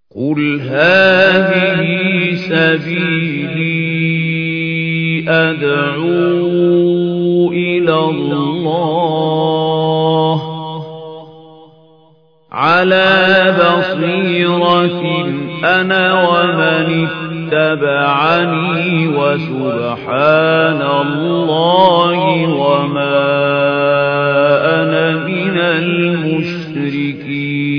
قُلْ هَٰذِهِ سَبِيلِي أَدْعُو إِلَى اللَّهِ عَلَىٰ بَصِيرَةٍ أَنَا وَمَنِ اتَّبَعَنِي وَسُبْحَانَ اللَّهِ وَمَا أَنَا مِنَ الْمُشْرِكِينَ.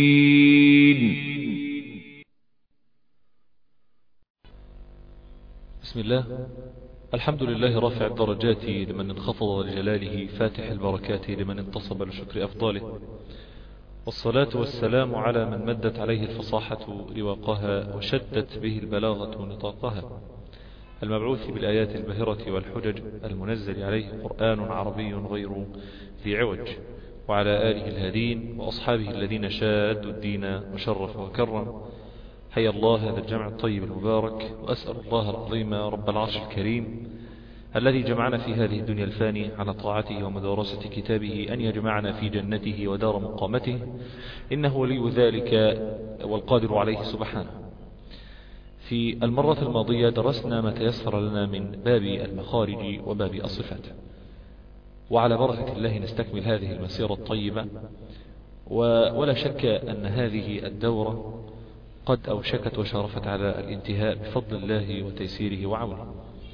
بسم الله. الحمد لله رافع الدرجات لمن انخفض لجلاله، فاتح البركات لمن انتصب لشكر أفضاله، والصلاة والسلام على من مدت عليه الفصاحة رواقها وشدت به البلاغة نطاقها، المبعوث بالآيات البهرة والحجج، المنزل عليه قرآن عربي غير ذي عوج، وعلى آله الهادين وأصحابه الذين شادوا الدين وشرف وكرم. حيا الله هذا الجمع الطيب المبارك، وأسأل الله العظيم رب العرش الكريم الذي جمعنا في هذه الدنيا الفانية على طاعته ومدارسة كتابه أن يجمعنا في جنته ودار مقامته، إنه ولي ذلك والقادر عليه سبحانه. في المرة الماضية درسنا ما تيسر لنا من باب المخارج وباب الصفات، وعلى بركة الله نستكمل هذه المسيرة الطيبة. ولا شك أن هذه الدورة قد أوشكت وشرفت على الانتهاء بفضل الله وتيسيره وعونه.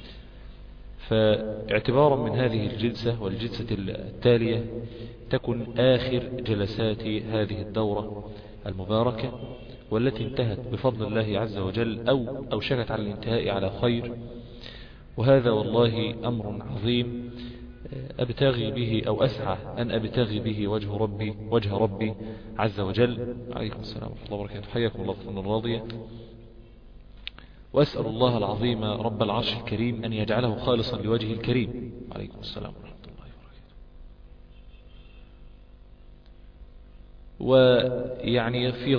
فاعتبارا من هذه الجلسة والجلسة التالية تكن آخر جلسات هذه الدورة المباركة، والتي انتهت بفضل الله عز وجل أو أوشكت على الانتهاء على خير. وهذا والله أمر عظيم أبتغي به أو أسعى أن أبتغي به وجه ربي عز وجل. عليكم السلام ورحمة الله وبركاته، حياكم الله في الراضية. وأسأل الله العظيم رب العرش الكريم أن يجعله خالصا لوجهه الكريم. عليكم السلام ورحمة الله وبركاته. ويعني في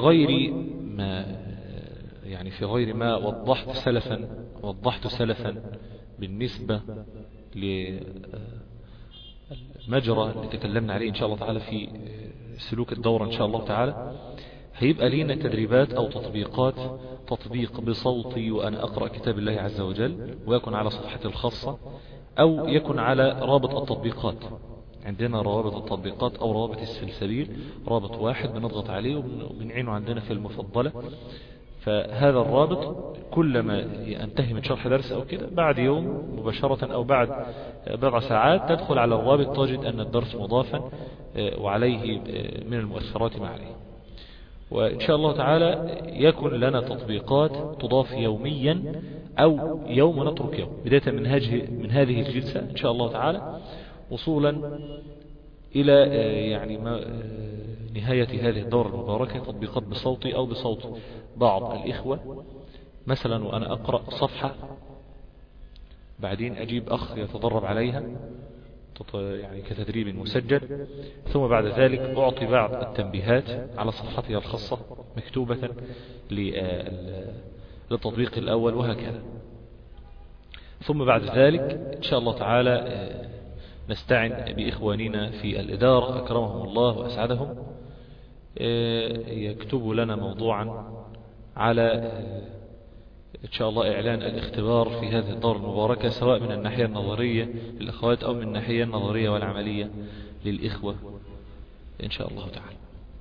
غير ما وضحت سلفا بالنسبة للمجرى اللي تكلمنا عليه إن شاء الله تعالى في سلوك الدورة إن شاء الله تعالى. هيبقى لينا تدريبات أو تطبيق بصوتي وأنا أقرأ كتاب الله عز وجل، ويكون على صفحتي الخاصة أو يكون على رابط التطبيقات. عندنا روابط التطبيقات أو روابط السلسبيل، رابط واحد بنضغط عليه وبنعينه عندنا في المفضلة. فهذا الرابط كلما ينتهي من شرح درس أو كده بعد يوم مباشرة أو بعد بضع ساعات تدخل على الرابط تجد أن الدرس مضافا وعليه من المؤثرات ما عليه. وإن شاء الله تعالى يكون لنا تطبيقات تضاف يوميا أو يوم نترك يوم، بداية من هذه الجلسة إن شاء الله تعالى وصولا إلى نهاية هذه الدورة المباركة، تطبيقات بصوتي أو بصوت بعض الإخوة. مثلا وأنا أقرأ صفحة بعدين أجيب أخ يتدرب عليها كتدريب مسجل، ثم بعد ذلك أعطي بعض التنبيهات على صفحتي الخاصة مكتوبة للتطبيق الأول، وهكذا. ثم بعد ذلك إن شاء الله تعالى نستعن بإخواننا في الإدارة أكرمهم الله وأسعدهم، يكتبوا لنا موضوعا على إن شاء الله إعلان الاختبار في هذه الدورة المباركة، سواء من الناحية النظرية للأخوات أو من الناحية النظرية والعملية للإخوة إن شاء الله تعالى.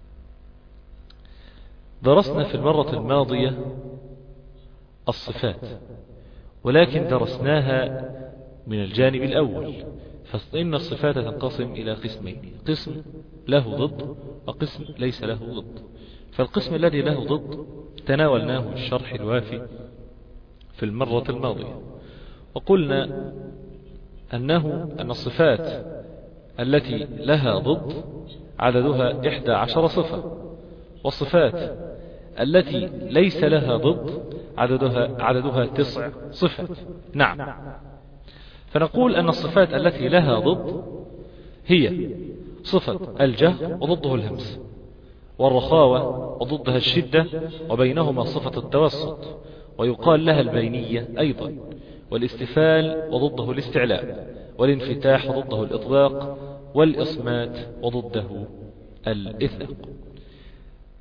درسنا في المرة الماضية الصفات، ولكن درسناها من الجانب الأول، فإن الصفات تنقسم إلى قسمين: قسم له ضد وقسم ليس له ضد. فالقسم الذي له ضد تناولناه الشرح الوافي في المرة الماضية، وقلنا أن الصفات التي لها ضد عددها 11 صفة، والصفات التي ليس لها ضد عددها 9 صفات. نعم، فنقول أن الصفات التي لها ضد هي صفة الجهر وضده الهمس، والرخاوة وضدها الشدة، وبينهما صفة التوسط ويقال لها البينية أيضا، والاستفال وضده الاستعلاء، والانفتاح وضده الإطلاق، والإصمات وضده الإثناق.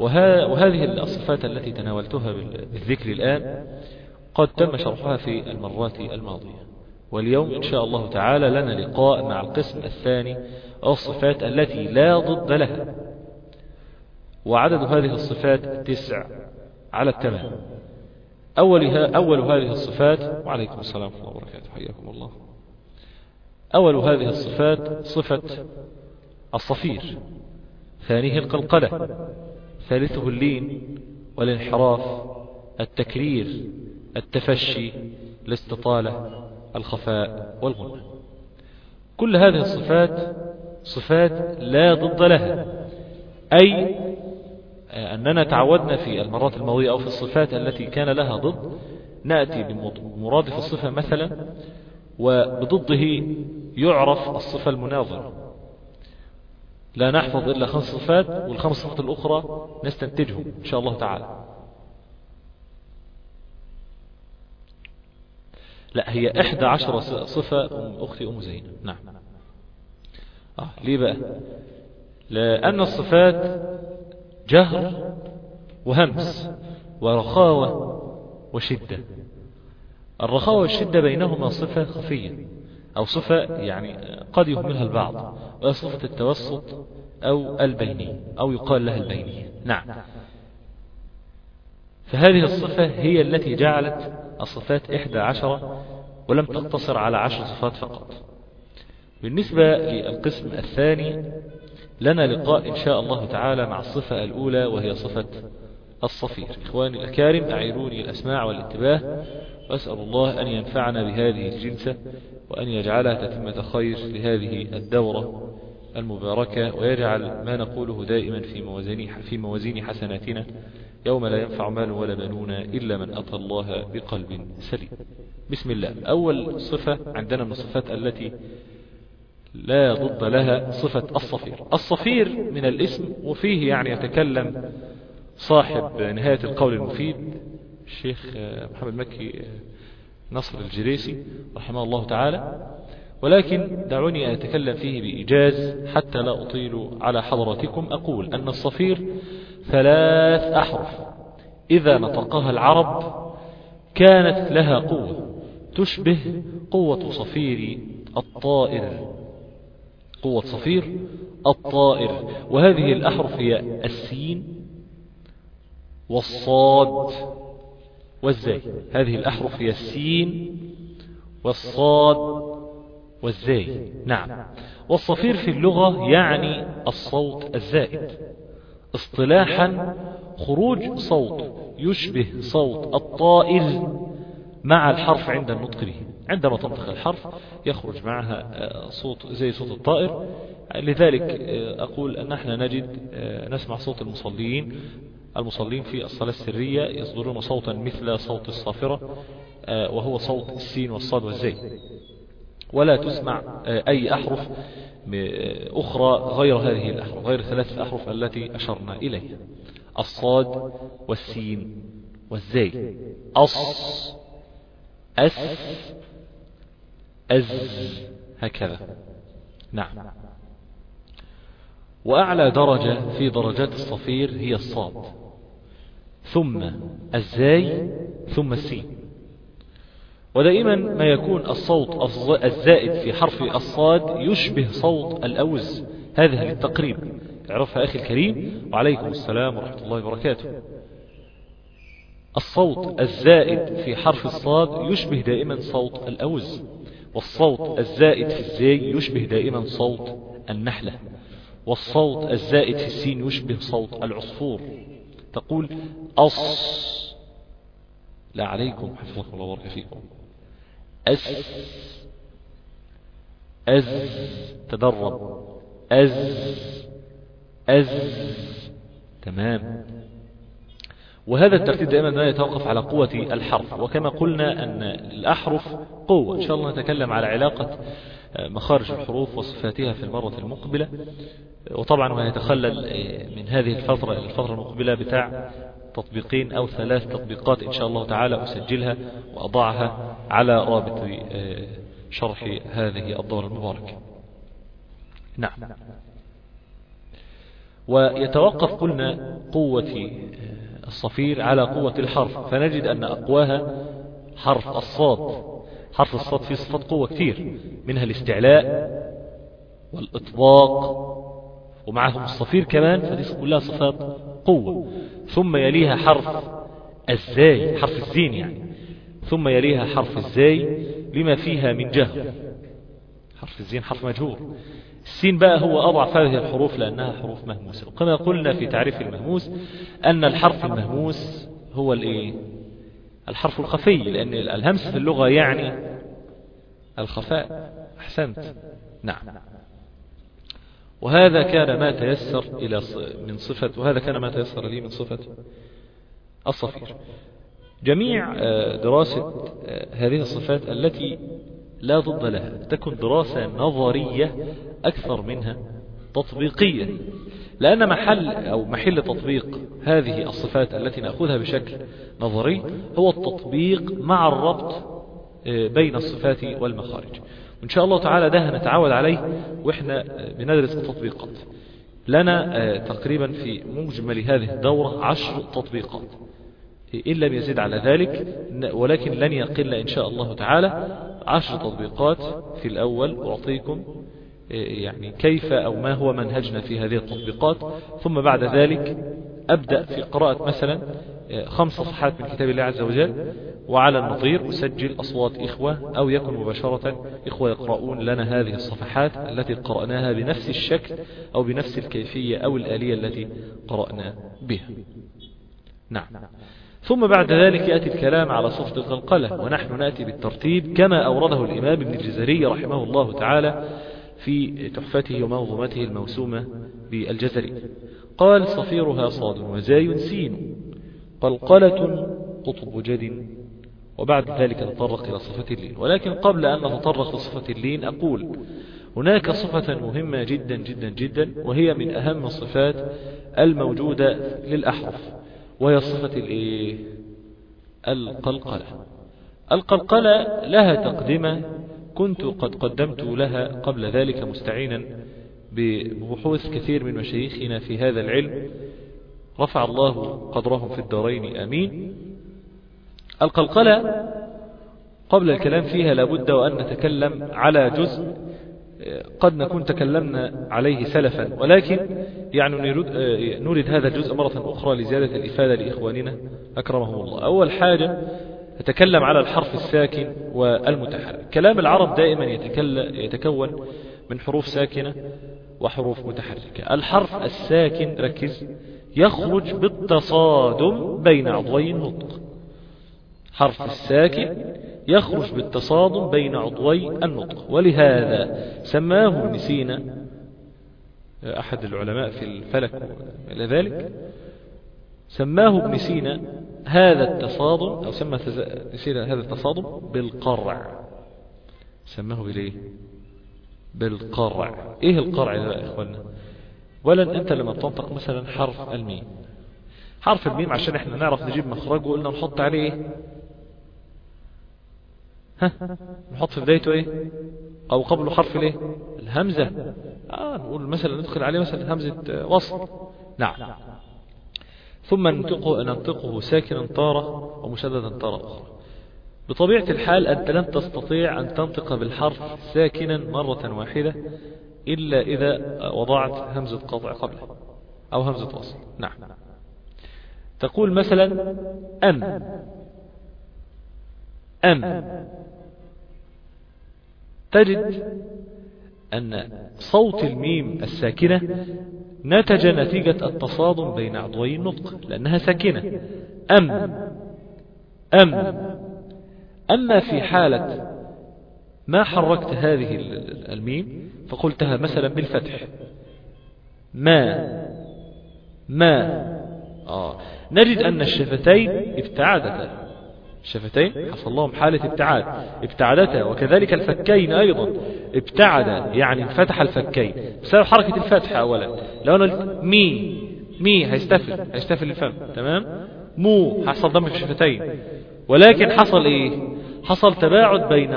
وهذه الصفات التي تناولتها بالذكر الآن قد تم شرحها في المرات الماضية، واليوم إن شاء الله تعالى لنا لقاء مع القسم الثاني، الصفات التي لا ضد لها، وعدد هذه الصفات 9 على التمام. أول هذه الصفات، وعليكم السلام ورحمة الله وبركاته، حياكم الله. أول هذه الصفات صفة الصفير، ثانيه القلقلة، ثالثه اللين والانحراف، التكرير، التفشي، الاستطالة، الخفاء والغنى. كل هذه الصفات صفات لا ضد لها، أي أننا تعودنا في المرات الماضية أو في الصفات التي كان لها ضد نأتي بمرادف الصفة مثلا، وبضده يعرف الصفة المناظرة. لا نحفظ إلا 5 صفات، والخمس صفات الأخرى نستنتجهم إن شاء الله تعالى. لا، هي 11 صفة أختي أم زينب. نعم. ليه بقى؟ لأن الصفات جهر وهمس ورخاوة وشدة. الرخاوة والشدة بينهما صفة خفية، أو صفة يعني قد يهملها البعض، وهي صفة التوسط أو البينية، أو يقال لها البينية. نعم. فهذه الصفة هي التي جعلت الصفات 11 ولم تقتصر على 10 صفات فقط. بالنسبة للقسم الثاني لنا لقاء إن شاء الله تعالى مع الصفة الأولى، وهي صفة الصفير. إخواني الأكارم، أعيروني الأسماع والانتباه، وأسأل الله أن ينفعنا بهذه الجلسة، وأن يجعلها تتمة خير لهذه الدورة المباركة، ويجعل ما نقوله دائما في موازين حسناتنا يوم لا ينفع مال ولا بنون إلا من أتى الله بقلب سليم. بسم الله. أول صفة عندنا من الصفات التي لا ضد لها صفة الصفير. الصفير من الاسم، وفيه يعني يتكلم صاحب نهاية القول المفيد الشيخ محمد مكي نصر الجريسي رحمه الله تعالى، ولكن دعوني أتكلم فيه بإيجاز حتى لا أطيل على حضراتكم. أقول أن الصفير 3 أحرف إذا نطقها العرب كانت لها قوة تشبه قوة صفير الطائر، قوة صفير الطائر. وهذه الأحرف هي السين والصاد والزاي. هذه الأحرف هي السين والصاد والزاي. نعم. والصفير في اللغة يعني الصوت الزائد، اصطلاحا خروج صوت يشبه صوت الطائر مع الحرف عند النطق به. عندما تنطق الحرف يخرج معها صوت زي صوت الطائر. لذلك أقول أن احنا نسمع صوت المصلين في الصلاة السرية يصدرون صوتا مثل صوت الصافرة، وهو صوت السين والصاد والزاي، ولا تسمع أي أحرف أخرى غير هذه الأحرف، غير 3 أحرف التي أشرنا إليها: الصاد والسين والزاي. أص، أس، أز، هكذا. نعم. وأعلى درجة في درجات الصفير هي الصاد، ثم الزاي، ثم السين. ودائما ما يكون الصوت الزائد في حرف الصاد يشبه صوت الأوز. هذا للتقريب، اعرفها أخي الكريم، وعليكم السلام ورحمة الله وبركاته. الصوت الزائد في حرف الصاد يشبه دائما صوت الأوز، والصوت الزائد في الزاي يشبه دائما صوت النحلة، والصوت الزائد في السين يشبه صوت العصفور. تقول أص، لا عليكم حفظكم الله وبارك فيكم. أس، أز، تدرب. أز، أز، تمام. وهذا الترتيب دائما لا يتوقف على قوة الحرف، وكما قلنا أن الأحرف قوة. إن شاء الله نتكلم على علاقة مخارج الحروف وصفاتها في المرة المقبلة، وطبعا ما يتخلل من هذه الفترة المقبلة بتاع 2 أو 3 تطبيقات إن شاء الله تعالى أسجلها وأضعها على رابط شرح هذه الدورة المباركة. نعم. ويتوقف قلنا قوة الصفير على قوة الحرف، فنجد أن أقواها حرف الصاد. حرف الصاد فيه صفات قوة كثير، منها الاستعلاء والإطباق، ومعهم الصفير كمان، فدي كلها صفات قوة. ثم يليها حرف الزاي، حرف الزين يعني، ثم يليها حرف الزاي لما فيها من جهر. حرف الزين حرف مجهور. السين بقى هو أضعف هذه الحروف لأنها حروف مهموسة. وكما قلنا في تعريف المهموس أن الحرف المهموس هو الحرف الخفي، لأن الهمس في اللغة يعني الخفاء. أحسنت، نعم. وهذا كان ما تيسر من صفة، وهذا كان ما تيسر لي من صفة الصفير. جميع دراسة هذه الصفات التي لا ضد لها تكون دراسة نظرية أكثر منها تطبيقية، لأن محل تطبيق هذه الصفات التي نأخذها بشكل نظري هو التطبيق مع الربط بين الصفات والمخارج. وإن شاء الله تعالى ده هنتعود عليه وإحنا بندرس التطبيقات. لنا تقريبا في مجمل هذه الدورة 10 تطبيقات إن لم يزيد على ذلك، ولكن لن يقل إن شاء الله تعالى 10 تطبيقات. في الأول أعطيكم يعني كيف أو ما هو منهجنا في هذه التطبيقات، ثم بعد ذلك أبدأ في قراءة مثلا 5 صفحات من كتاب الله عز وجل، وعلى النظير أسجل أصوات إخوة أو يكون مباشرة إخوة يقرؤون لنا هذه الصفحات التي قرأناها بنفس الشكل أو بنفس الكيفية أو الآلية التي قرأنا بها. نعم. ثم بعد ذلك يأتي الكلام على صفة القلقلة، ونحن نأتي بالترتيب كما أورده الإمام ابن الجزري رحمه الله تعالى في تحفته ومنظومته الموسومة بالجزري. قال: صفيرها صاد وزاي سين، قلقلة قطب جد. وبعد ذلك نتطرق إلى صفة اللين. ولكن قبل أن نتطرق لصفة اللين أقول هناك صفة مهمة جدا جدا جدا، وهي من أهم الصفات الموجودة للأحرف، وهي صفة القلقلة. القلقلة لها تقدمة كنت قد قدمت لها قبل ذلك مستعينا ببحوث كثير من مشايخنا في هذا العلم، رفع الله قدرهم في الدارين آمين. القلقلة قبل الكلام فيها لابد وأن نتكلم على جزء قد نكون تكلمنا عليه سلفا، ولكن يعني نريد هذا الجزء مرة أخرى لزيادة الإفادة لإخواننا أكرمهم الله. أول حاجة نتكلم على الحرف الساكن والمتحرك. كلام العرب دائما يتكون من حروف ساكنة وحروف متحركة. الحرف الساكن ركز يخرج بالتصادم بين عضوي النطق. حرف الساكن يخرج بالتصادم بين عضوي النطق، ولهذا سماه ابن سينا أحد العلماء في الفلك إلى ذلك، سماه ابن سينا هذا التصادم، أو سمى هذا التصادم بالقرع. سماه بالإيه؟ بالقرع. إيه القرع يا إخوانا؟ ولن أنت لما تنطق مثلا حرف الميم، حرف الميم عشان احنا نعرف نجيب مخرجه قلنا نحط عليه ايه؟ نحط في بدايته ايه؟ او قبله حرف الايه؟ الهمزة. نقول مثلا ندخل عليه مثلا همزة وصل. نعم. ثم ننطقه ساكنا طارة ومشددا طارة أخرى. بطبيعة الحال أنت لن تستطيع أن تنطق بالحرف ساكنا مرة واحدة إلا إذا وضعت همزة قطع قبله أو همزة وصل. نعم. تقول مثلا أم، تجد أن صوت الميم الساكنة نتج نتيجة التصادم بين عضوي النطق لأنها ساكنة. أما في حالة ما حركت هذه الميم فقلتها مثلا بالفتح نجد أن الشفتين ابتعدتا. الشفتين حصل لهم حالة ابتعدتا، وكذلك الفكين أيضا ابتعدا، يعني انفتح الفكين بسبب حركة الفتح. أولا لو أنا قلت مي هيستفل الفم، تمام. مو حصل ضم في الشفتين، ولكن حصل إيه؟ حصل تباعد بين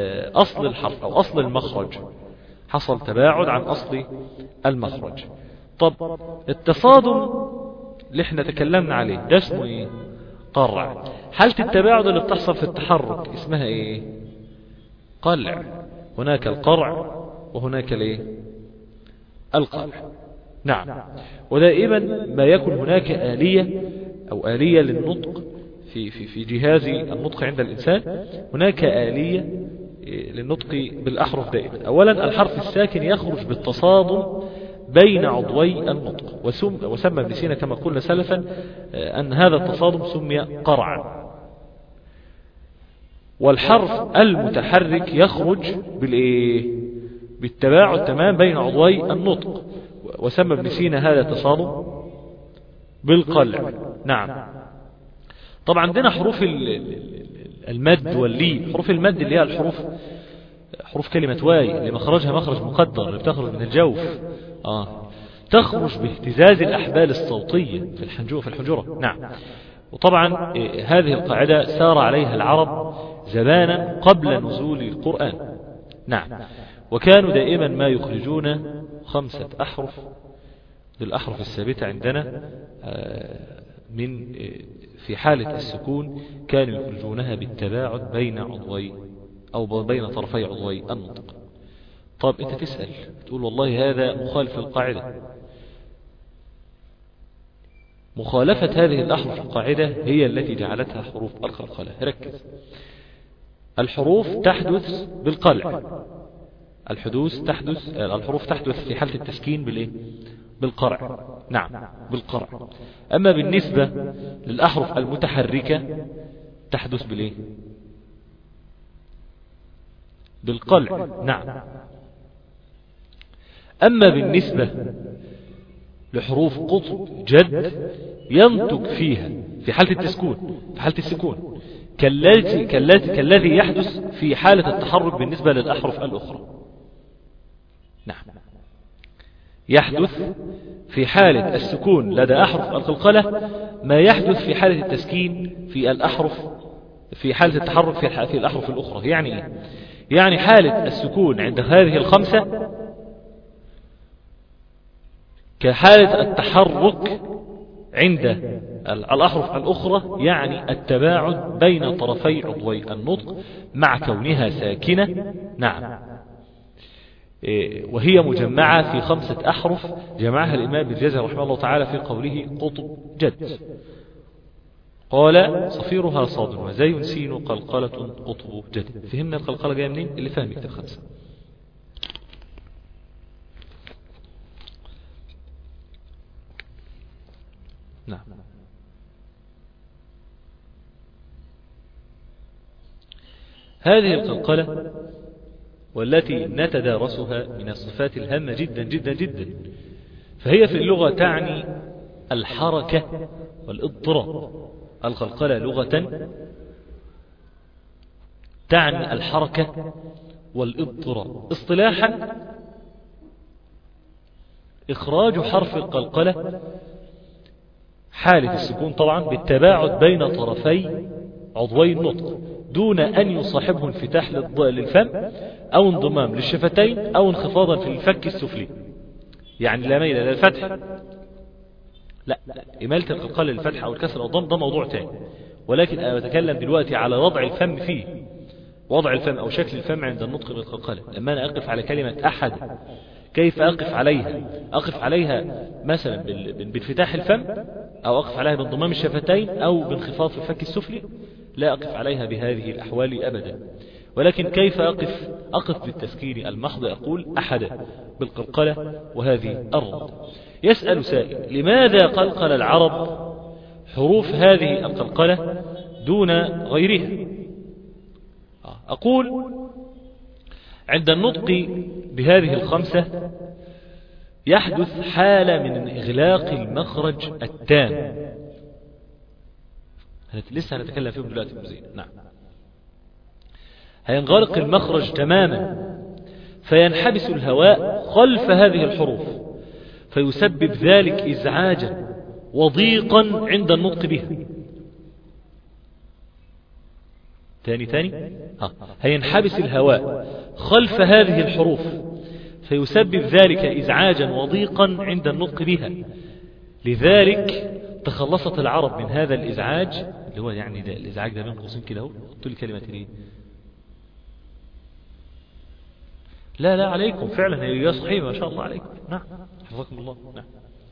أصل الحرف أو أصل المخرج، حصل تباعد عن أصل المخرج. طب التصادم اللي احنا تكلمنا عليه ده اسمه ايه؟ قرع. حالة التباعد اللي بتحصل في التحرك اسمها ايه؟ قلع. هناك القرع وهناك الايه؟ القلع. نعم. ودائما ما يكون هناك آلية أو آلية للنطق في جهاز النطق عند الإنسان، هناك آلية للنطق بالأحرف دائما. أولا الحرف الساكن يخرج بالتصادم بين عضوي النطق، وسمى ابن سينا كما قلنا سلفا أن هذا التصادم سمي قرعا. والحرف المتحرك يخرج بالتباعد تمام بين عضوي النطق، وسمى ابن سينا هذا التصادم بالقلع. نعم. طبعا عندنا حروف المد واللين. حروف المد اللي هي حروف كلمة واي اللي مخرجها مخرج مقدر، اللي بتخرج من الجوف، تخرج باهتزاز الأحبال الصوتية في الحنجرة. نعم. وطبعا هذه القاعدة سار عليها العرب زمانا قبل نزول القرآن. نعم. وكانوا دائما ما يخرجون 5 أحرف للأحرف الثابتة عندنا من في حالة السكون كانوا يخرجونها بالتباعد بين عضوي أو بين طرفي عضوي النطق. طب أنت تسأل تقول والله هذا مخالف للقاعدة. مخالفة هذه الأحرف القاعدة هي التي جعلتها حروف القلقلة. ركز. الحروف تحدث بالقلع. الحروف تحدث في حالة التسكين بالقرع. نعم، بالقرع. أما بالنسبة للأحرف المتحركة تحدث بالقلع. نعم. أما بالنسبة لحروف قطب جد ينطق فيها في حالة السكون كالذي يحدث في حالة التحرك بالنسبة للأحرف الأخرى. نعم. يحدث في حالة السكون لدى أحرف القلقلة ما يحدث في حالة التسكين في حالة التحرك في الأحرف الأخرى. يعني إيه؟ يعني حالة السكون عند هذه 5 كحالة التحرك عند الأحرف الأخرى، يعني التباعد بين طرفي عضوي النطق مع كونها ساكنة. نعم. وهي مجمعة في 5 أحرف جمعها الإمام ابن جزر رحمه الله تعالى في قوله قطب جد. قال صفيرها صاد وزي سين قلقلة قطب جد. فهمنا القلقلة جاية منين؟ اللي فهم يكتب 5. نعم. هذه القلقلة والتي نتدارسها من الصفات الهامة جدا جدا جدا، فهي في اللغة تعني الحركة والاضطراب. القلقلة لغة تعني الحركة والاضطراب. اصطلاحا إخراج حرف القلقلة حالة السكون طبعا بالتباعد بين طرفي عضوي النطق دون أن يصاحبه انفتاح للفم أو انضمام للشفتين أو انخفاضا في الفك السفلي. يعني لا ميل إلى الفتح، لا إمالة القلقلة للفتح أو الكسر أو الضم ده موضوع تاني، ولكن أنا بتكلم دلوقتي على وضع الفم فيه، وضع الفم أو شكل الفم عند النطق بالقلقلة. لما أنا أقف على كلمة أحد كيف أقف عليها؟ أقف عليها مثلا بانفتاح الفم، أو أقف عليها بانضمام الشفتين، أو بانخفاض في الفك السفلي. لا أقف عليها بهذه الأحوال أبدا. ولكن كيف أقف بالتسكين المحض؟ أقول أحد بالقلقلة، وهذه الرد. يسأل سائل لماذا قلقل العرب حروف هذه القلقلة دون غيرها؟ أقول عند النطق بهذه 5 يحدث حالة من إغلاق المخرج التام. لسه هنتكلم فيهم دلوقتي بزين. نعم. هينغلق المخرج تماما فينحبس الهواء خلف هذه الحروف، فيسبب ذلك إزعاجا وضيقا عند النطق بها. تاني هينحبس الهواء خلف هذه الحروف فيسبب ذلك إزعاجا وضيقا عند النطق بها. لذلك تخلصت العرب من هذا الإزعاج، اللي هو يعني ده الإزعاج ده بين قوسين كده اهو، قلت لي كلمة ايه؟ لا عليكم فعلا، هي صحيح ما شاء الله عليكم. نعم حفظكم الله. نعم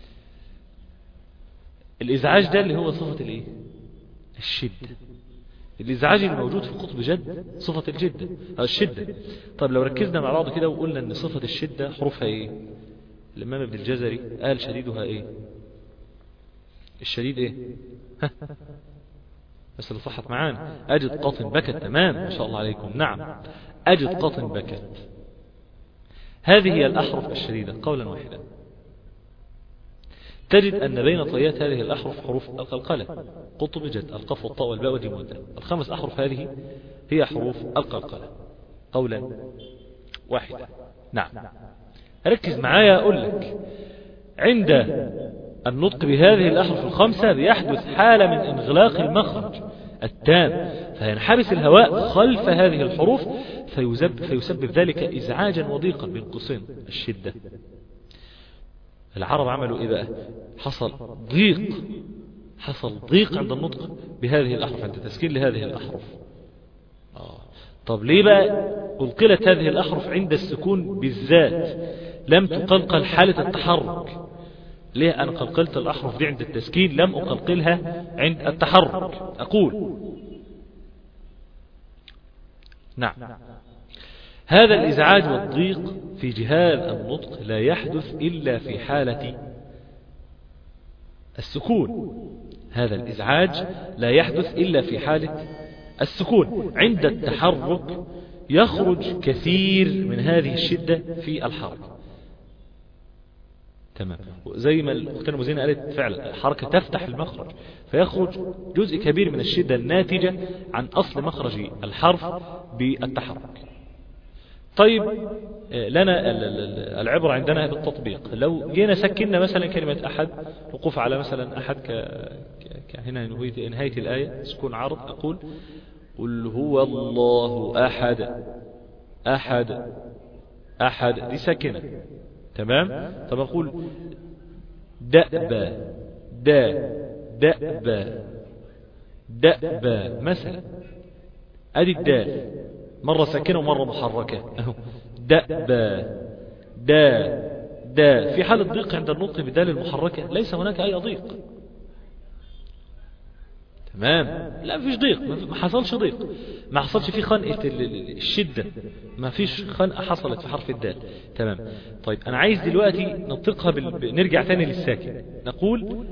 الإزعاج ده اللي هو صفة الايه؟ الشدة. الإزعاج الموجود في قطب جد صفة الجدة الشدة. طب لو ركزنا مع بعض كده وقلنا ان صفة الشدة حروفها ايه؟ الإمام ابن الجزري قال شديدها ايه؟ الشديد ايه؟ بس اللي صحت معانا أجد قط بكت. تمام ما شاء الله عليكم. نعم أجد قط بكت. هذه هي الأحرف الشديدة قولا واحدا. تجد أن بين طيات هذه الأحرف حروف القلقلة، قطب جد، القاف والطاء والباء والجيم والدال. الخمس أحرف هذه هي حروف القلقلة قولا واحدا. نعم ركز معايا أقول لك، عند النطق بهذه الأحرف الخمسة بيحدث حالة من انغلاق المخرج التام، فينحبس الهواء خلف هذه الحروف فيسبب ذلك إزعاجا وضيقا بين قوسين الشدة. العرب عملوا إيه بقى؟ حصل ضيق عند النطق بهذه الأحرف، عند تسكين لهذه الأحرف. طب ليه بقى قلقلت هذه الأحرف عند السكون بالذات، لم تقلقل حالة التحرك؟ ليه أنا قلقلت الأحرف دي عند التسكين لم أقلقلها عند التحرك؟ أقول نعم هذا الإزعاج والضيق في جهاز النطق لا يحدث إلا في حالة السكون. هذا الإزعاج لا يحدث إلا في حالة السكون. عند التحرك يخرج كثير من هذه الشدة في الحركة. تمام زي ما الأختنا مزينة قالت فعلا، الحركة تفتح المخرج فيخرج جزء كبير من الشدة الناتجة عن أصل مخرج الحرف بالتحرك. طيب لنا العبرة عندنا بالتطبيق. لو جينا سكننا مثلا كلمة أحد، وقف على مثلا أحد هنا نهاية الآية سكون عرض، أقول قل هو الله أحد. أحد دي ساكنة. تمام. طب أقول دأبا مثلا، أدي الدال مرة ساكنة ومرة محركة. دا في حالة ضيق عند النطق بدال المحركة ليس هناك أي ضيق. تمام لا فيش ضيق، ما حصلش ضيق، ما حصلش فيه خنقة الشدة، ما فيش خنقة حصلت في حرف الدال. تمام. طيب أنا عايز دلوقتي ننطقها نرجع تاني للساكن، نقول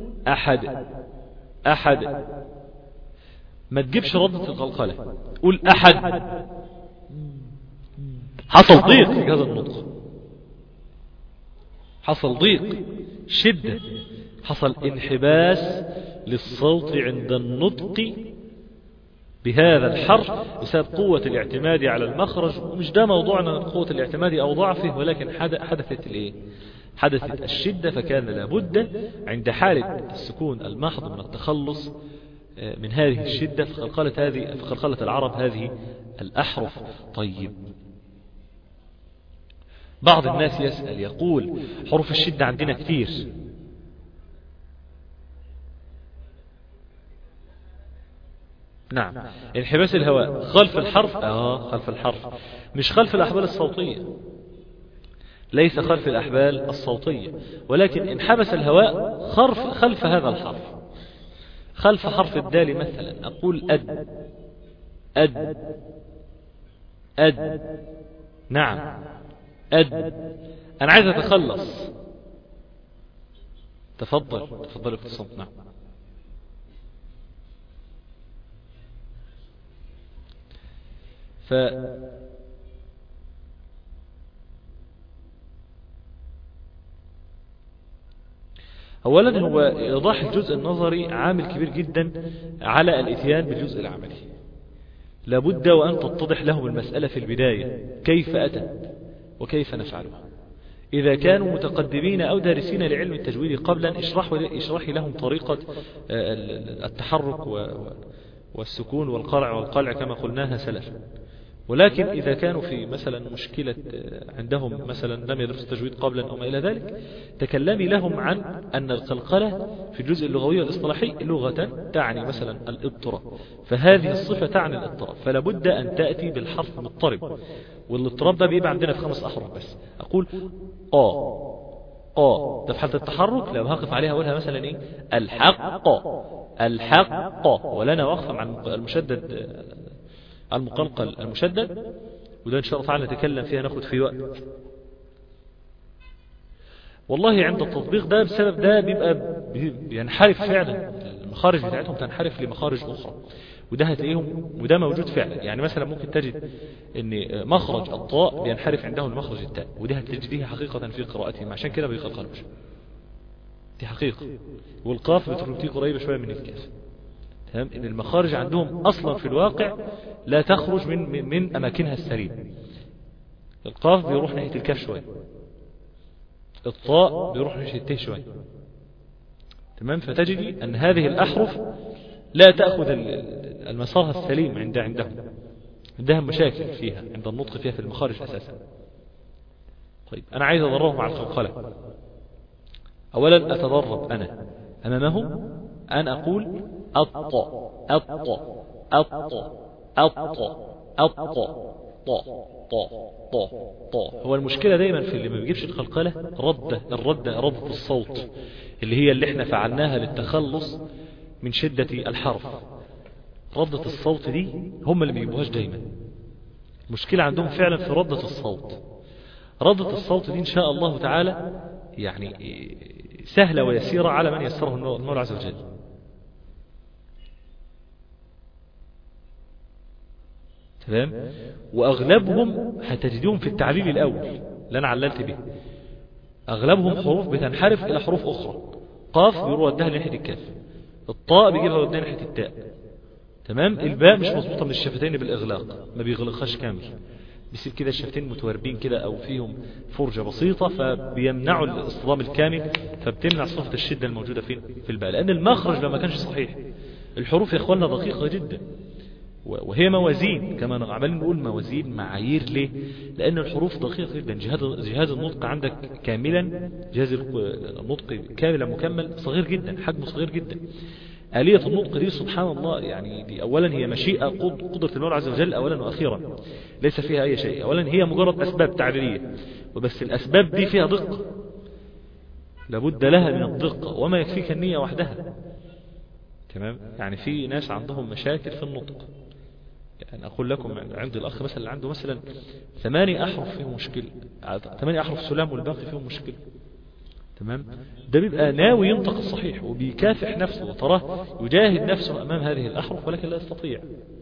أحد ما تجيبش ردة القلقلة، قول أحد. حصل ضيق في هذا النطق، حصل ضيق شدة، حصل انحباس للصوت عند النطق بهذا الحرف بسبب قوة الاعتماد على المخرج. ومش ده موضوعنا قوة الاعتماد أو ضعفه، ولكن حدثت الايه؟ حدثت الشدة، فكان لابد عند حالة السكون المحض من التخلص من هذه الشدة فقلقلة العرب هذه الأحرف. طيب بعض الناس يسأل يقول حروف الشدة عندنا كثير. نعم انحباس الهواء خلف الحرف، خلف الحرف، مش خلف الأحبال الصوتية، ليس خلف الأحبال الصوتية، ولكن انحبس الهواء خلف هذا الحرف، خلف حرف الدال مثلا. أقول أد. نعم أنا عايز أتخلص. تفضل اختصام. نعم أولا هو إيضاح الجزء النظري عامل كبير جدا على الإتيان بالجزء العملي. لابد وأن تتضح لهم المسألة في البداية كيف أتت وكيف نفعلها. إذا كانوا متقدمين أو دارسين لعلم التجويد قبلا اشرحي لهم طريقة التحرك والسكون والقرع والقلع كما قلناها سلفا، ولكن إذا كانوا في مثلا مشكلة عندهم مثلا لم يدرسوا التجويد قبلا أو ما إلى ذلك، تكلمي لهم عن أن القلقلة في الجزء اللغوي والإصطلاحي لغة تعني مثلا الاضطراب، فهذه الصفة تعني الاضطراب، فلا بد أن تأتي بالحرف مضطرب، والاضطراب ده بيبقى عندنا في 5 أحرف بس. أقول ده في حالة التحرك لو هقف عليها أقولها مثلا إيه؟ الحق، ولا أنا واقفة مع المشدد المقلقل المشدد، وده إن شاء الله تعالى نتكلم فيها ناخد فيه وقت. والله عند التطبيق ده بسبب ده بيبقى ينحرف فعلا، المخارج بتاعتهم تنحرف لمخارج أخرى، وده هتلاقيهم وده موجود فعلا. يعني مثلا ممكن تجد ان مخرج الطاء بينحرف عنده المخرج التاء، وده هتجد فيها حقيقة في قراءتهم، عشان كده بيقلقلوش، دي حقيقة. والقاف بترتي قريبة شوية من الكاف، تمام؟ ان المخارج عندهم اصلا في الواقع لا تخرج من اماكنها السليم. القاف بيروح ناحية الكاف شوية، الطاء بيروح ناحية التاء شوية، تمام؟ فتجد ان هذه الاحرف لا تأخذ المسار السليم عندهم مشاكل فيها عند النطق فيها في المخارج أساسا. طيب أنا عايز أدربهم على القلقلة. أولا أتدرب أنا أمامهم أن أقول هو المشكلة دايما في اللي ما بيجيبش القلقلة ردة الصوت اللي احنا فعلناها للتخلص من شدة الحرف. ردة الصوت دي هم اللي بيجيبوهاش دايما، المشكلة عندهم فعلا في ردة الصوت. ردة الصوت دي إن شاء الله تعالى يعني سهلة ويسيرة على من يسره المولى عز وجل. تمام؟ وأغلبهم هتجدون في التعليل الأول اللي أنا عللت به، أغلبهم حروف بتنحرف إلى حروف أخرى. قاف بيروح ودها لناحية الكاف، الطاء بيجيبها ودها ناحية التاء، تمام؟ الباء مش مظبوطة من الشفتين بالإغلاق، ما بيغلقهاش كامل، بيصير كده الشفتين متوربين كده أو فيهم فرجة بسيطة، فبيمنعوا الاصطدام الكامل، فبتمنع صفة الشدة الموجودة في الباء، لأن المخرج لو ما كانش صحيح. الحروف يا إخواننا دقيقة جدا، وهي موازين، كما عمالين نقول موازين معايير. ليه؟ لأن الحروف دقيقة جدا. جهاز النطق عندك كاملا، جهاز النطق كاملا مكمل صغير جدا، حجمه صغير جدا. آلية النطق دي سبحان الله، يعني دي أولا هي مشيئة قدرة المولى عز وجل أولا وأخيرا، ليس فيها أي شيء. أولا هي مجرد أسباب تعبيرية، وبس الأسباب دي فيها دقة، لابد لها من الدقة، وما يكفيك النية وحدها. تمام؟ يعني في ناس عندهم مشاكل في النطق. يعني أقول لكم عند الأخ مثلا اللي عنده مثلا 8 أحرف فيه مشكلة، 8 أحرف سلام والباقي فيهم مشكلة، تمام؟ ده بيبقى ناوي ينطق الصحيح وبيكافح نفسه، وتراه يجاهد نفسه أمام هذه الأحرف، ولكن لا يستطيع.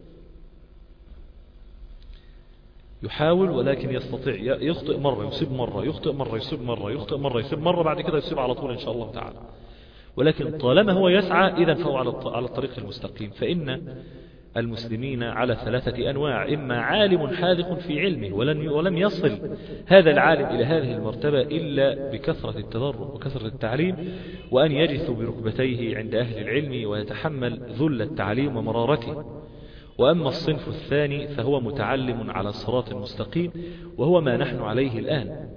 يحاول ولكن يستطيع، يخطئ مرة يصيب مرة، يخطئ مرة يصيب مرة، يخطئ مرة يصيب مرة، بعد كده يصيب على طول إن شاء الله تعالى. ولكن طالما هو يسعى إذن فهو على الطريق المستقيم. فإن المسلمين على 3 أنواع: إما عالم حاذق في علمه ولم يصل هذا العالم إلى هذه المرتبة إلا بكثرة التدرب وكثرة التعليم، وأن يجث بركبتيه عند أهل العلم ويتحمل ذل التعليم ومرارته. وأما الصنف الثاني فهو متعلم على الصراط المستقيم، وهو ما نحن عليه الآن،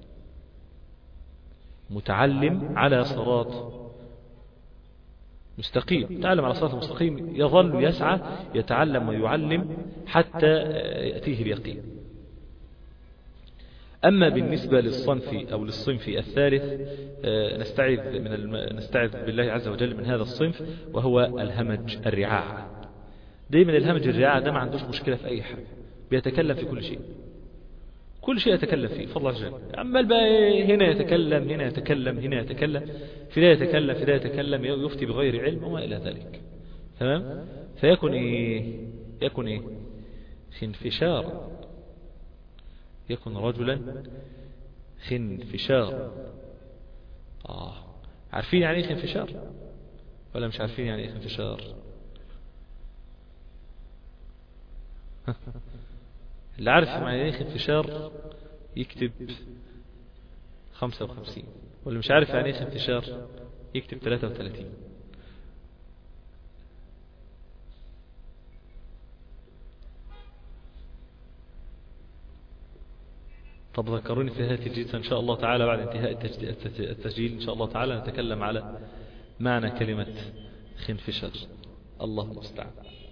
متعلم على صراط مستقيم، تعلم على صراط مستقيم، يظل يسعى يتعلم ويعلم حتى يأتيه اليقين. أما بالنسبة للصنف أو للصنف الثالث، نستعذ بالله عز وجل من هذا الصنف، وهو الهمج الرعاع. دايما الهمج الرعاع ده ما عندوش مشكلة في أي حاجة، بيتكلم في كل شيء، كل شيء يتكلم فيه فضل الله عز وجل. أما الباقي هنا يتكلم هنا يتكلم هنا يتكلم، في ده يتكلم في ده يتكلم، يفتي بغير علم وما إلى ذلك. تمام؟ فيكون يكون خنفشار، يكون رجلا خنفشار. عارفين يعني ايه خنفشار ولا مش عارفين يعني ايه خنفشار؟ اللي عارف معنى ايه خنفشار يكتب 55، واللي مش عارف يعني ايه خنفشار يكتب 33. طب ذكروني في هذه الجلسة إن شاء الله تعالى بعد انتهاء التسجيل إن شاء الله تعالى نتكلم على معنى كلمة خنفشر. الله المستعان.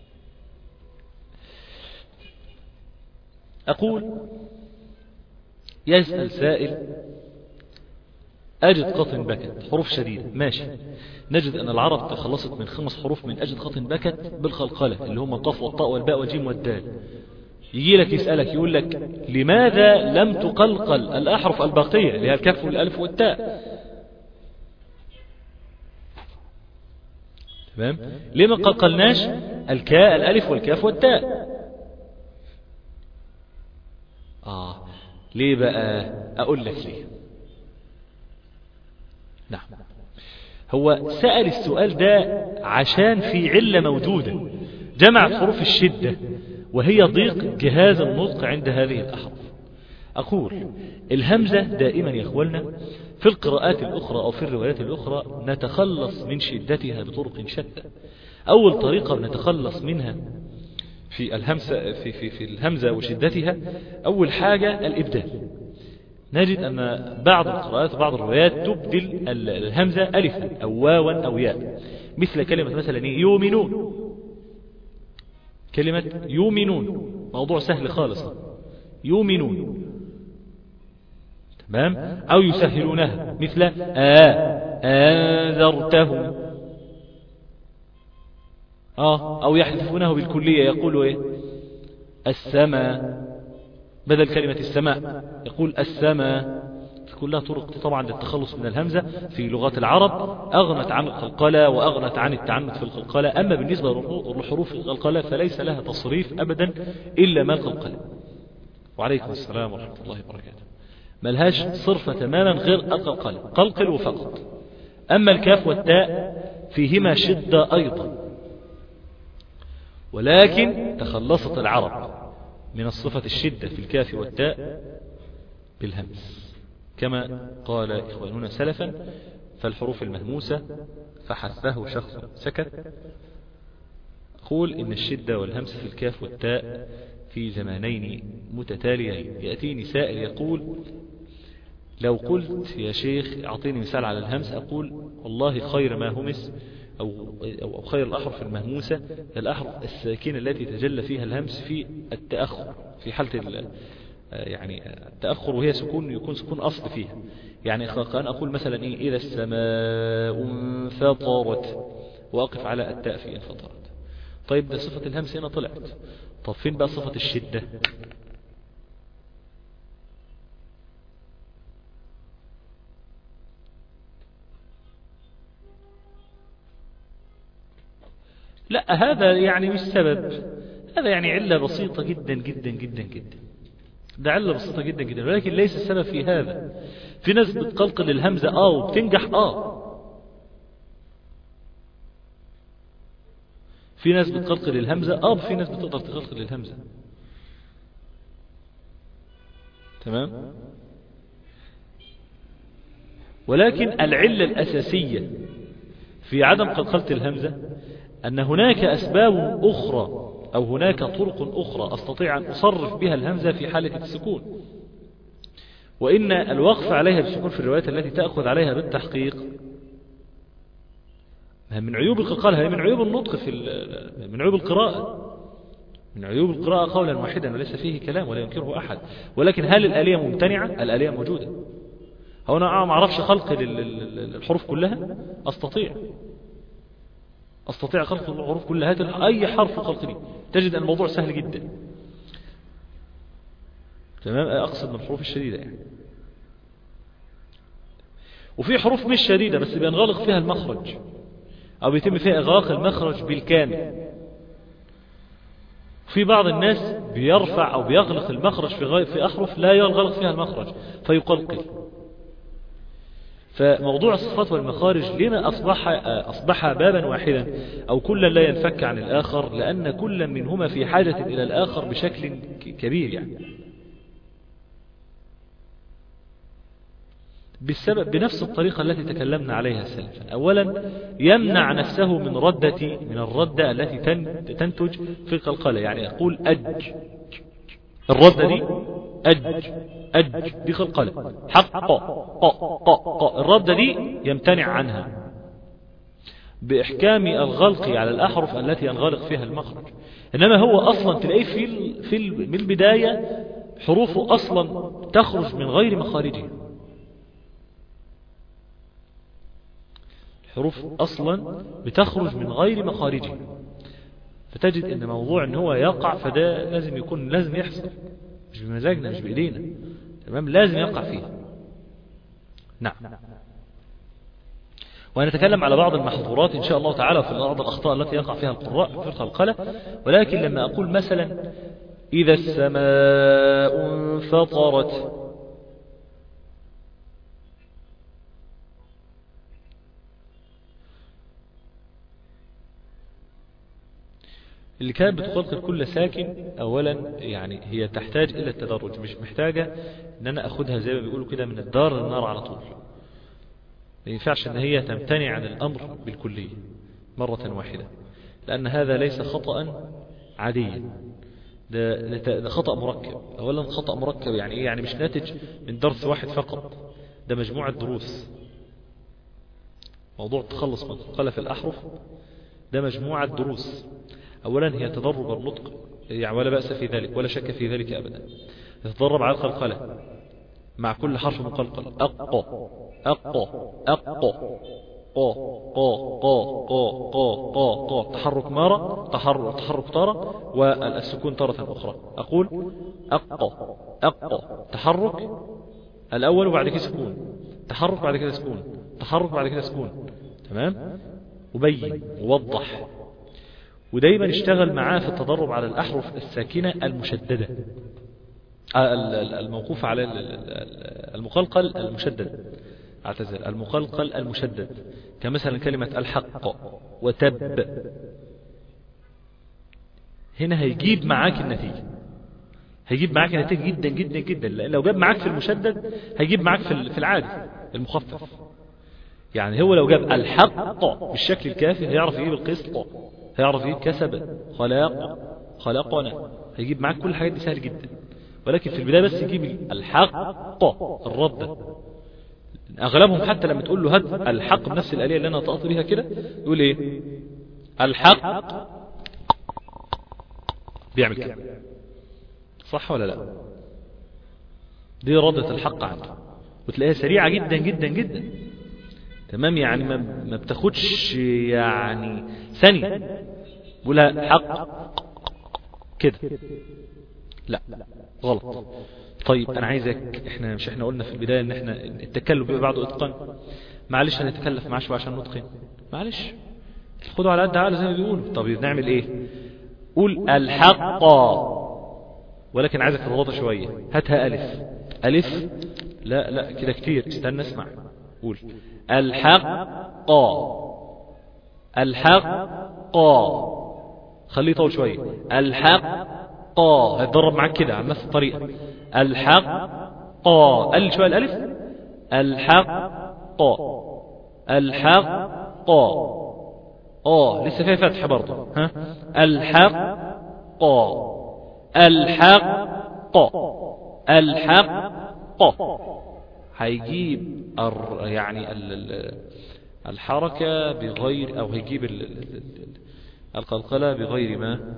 أقول يسأل سائل أجد قط بكت حروف شديدة، ماشي، نجد أن العرب تخلصت من 5 حروف من أجد قط بكت بالقلقلة اللي هم القاف والطاء والباء والجيم والدال. يجي لك يسألك يقول لك لماذا لم تقلقل الأحرف الباقية اللي هي الكاف والألف والتاء؟ تمام؟ ليه ما قلقلناش الكاء الألف والكاف والتاء؟ ليه بقى؟ أقول لك ليه. نعم، هو سأل السؤال ده عشان في علة موجودة جمع حروف الشدة وهي ضيق جهاز النطق عند هذه الأحرف. أقول الهمزة دائما يا إخواننا في القراءات الأخرى أو في الروايات الأخرى نتخلص من شدتها بطرق شتى. أول طريقة نتخلص منها في الهمزة وشدتها أول حاجة الإبدال. نجد أن بعض القراءات وبعض الروايات تبدل الهمزة ألفا أو واوا أو ياء، مثل كلمة مثلا يؤمنون. كلمة يؤمنون موضوع سهل خالص، يؤمنون، تمام؟ أو يسهلونها مثل أنذرتهم، أو يحذفونه بالكلية يقولوا إيه؟ السماء، بدل كلمة السماء يقول السماء. كلها طرق طبعا للتخلص من الهمزة في لغات العرب أغنت عن القلقلة وأغنت عن التعنت في القلقلة. أما بالنسبة لحروف القلقلة فليس لها تصريف أبدا إلا ما القلقلة. وعليكم السلام ورحمة الله وبركاته. ملهاش صرفة تماما غير القلقلة، قلقل وفقط. أما الكاف والتاء فيهما شدة أيضا، ولكن تخلصت العرب من الصفة الشدة في الكاف والتاء بالهمس، كما قال إخواننا سلفا: فالحروف المهموسة فحثه شخص سكت. أقول إن الشدة والهمس في الكاف والتاء في زمانين متتاليين. يأتيني سائل يقول: لو قلت يا شيخ أعطيني مثال على الهمس، أقول والله خير ما همس أو خير الأحرف المهموسة الأحرف الساكنة التي تجلى فيها الهمس في التأخر، في حالة يعني التأخر وهي سكون، يكون سكون أصل فيها. يعني كأن أقول مثلا إذا السماء انفطرت وأقف على التاء في انفطرت. طيب ده صفة الهمس هنا طلعت، طب فين بقى صفة الشدة؟ لا، هذا يعني مش سبب، هذا يعني علة بسيطة جدا جدا جدا جدا، ده علة بسيطة جدا جدا، ولكن ليس السبب في هذا. في ناس بتقلقل الهمزة وبتنجح في ناس بتقلقل الهمزة في ناس بتقدر تقلقل الهمزة، تمام. ولكن العلة الأساسية في عدم قلقلة الهمزة أن هناك أسباب أخرى أو هناك طرق أخرى أستطيع أن أصرف بها الهمزة في حالة السكون، وإن الوقف عليها بالسكون في الروايات التي تأخذ عليها بالتحقيق من عيوب القلقلة، هي من عيوب النطق من عيوب القراءة، من عيوب القراءة قولا واحدا وليس فيه كلام ولا ينكره أحد. ولكن هل الآلية ممتنعة؟ الآلية موجودة. هو أنا ما أعرفش خلق الحروف كلها، أستطيع خلق الحروف كلها، أي حرف خلق لي تجد أن الموضوع سهل جدا، تمام. أقصد من الحروف الشديدة يعني. وفي حروف مش شديدة بس بينغلق فيها المخرج أو بيتم فيها إغلاق المخرج بالكامل. في بعض الناس بيرفع أو بيغلق المخرج في أحرف لا يغلق فيها المخرج فيقلقل. فموضوع الصفات والمخارج لما أصبح بابا واحدا أو كلا لا ينفك عن الآخر، لأن كل منهما في حاجة إلى الآخر بشكل كبير يعني. بنفس الطريقة التي تكلمنا عليها سلفا. أولا يمنع نفسه من الردة التي تنتج في القلقلة، يعني يقول الردة دي أج دي قلقلة. حق ق الردة دي يمتنع عنها بإحكام الغلق على الأحرف التي ينغلق فيها المخرج. إنما هو أصلا تلاقيه من البداية حروفه أصلا تخرج من غير مخارجها. الحروف أصلا بتخرج من غير مخارجها، فتجد ان موضوع ان هو يقع فده لازم يحصل، مش بمزاجنا مش بإيدينا، تمام، لازم يقع فيها. نعم. ونتكلم على بعض المحظورات إن شاء الله تعالى في بعض الأخطاء التي يقع فيها القراء في القلقلة. ولكن لما أقول مثلا إذا السماء انفطرت، اللي كانت بتقلقل كل ساكن أولا يعني هي تحتاج إلى التدرج، مش محتاجة إن أنا أخدها زي ما بيقولوا كده من الدار للنار على طول. ما ينفعش ان هي تمتنع عن الامر بالكلية مرة واحدة، لان هذا ليس خطأ عاديا، ده خطأ مركب. اولا خطأ مركب يعني ايه؟ يعني مش ناتج من درس واحد فقط، ده مجموعة دروس. موضوع التخلص من القلقلة في الاحرف ده مجموعة دروس. اولا هي تدرب النطق، يعني ولا بأس في ذلك ولا شك في ذلك ابدا. تتدرب على القلقلة مع كل حرف مقلقل. أق تحرك مرة، تحرك تارة، والسكون تارة أخرى. أقول أق تحرك الأول وبعد كده سكون، تحرك بعد كده سكون، تحرك بعد كده سكون، تمام. وبين ووضح، ودايما اشتغل معاه في التدرب على الأحرف الساكنة المشددة، الموقوف على المقلقل المشدد، اعتذر، المقلقل المشدد، كمثلا كلمة الحق وتب. هنا هيجيب معاك النتيجة، هيجيب معاك النتيجة جدا جدا جدا، لأن لو جاب معاك في المشدد هيجيب معاك في العادي المخفف. يعني هو لو جاب الحق بالشكل الكافي هيعرف يجيب القسط، هيعرف يجيب كسب، خلقنا، هيجيب معاك كل الحاجات دي سهل جدا. ولكن في البداية بس يجيب الحق الردة. أغلبهم حتى لما تقول له هات الحق بنفس الآلية اللي أنا طقت بيها كده يقول إيه؟ الحق، بيعمل كده، صح ولا لا؟ دي ردة الحق عنده، وتلاقيها سريعة جدا جدا جدا، تمام. يعني ما بتاخدش يعني ثانية بقولها حق كده، لا غلط. طيب انا عايزك، احنا قلنا في البداية ان احنا التكلف بيبقى بعده اتقان، معلش هنتكلف معاه شويه عشان نتقن، معلش خدوا على قد عقله زي ما بيقولوا. طب نعمل ايه؟ قول الحق، ولكن عايزك تضغطها شويه، هاتها الف، لا كده كتير، استنى اسمع. قول الحق، خليه طول شويه، الحق، هيتدرب معاك كده على نفس الطريقة. الحق، قلل شوية الألف، الحق، لسه فيها فتح برضه، ها، الحق، هيجيب يعني الحركة بغير، أو هيجيب القلقلة بغير ما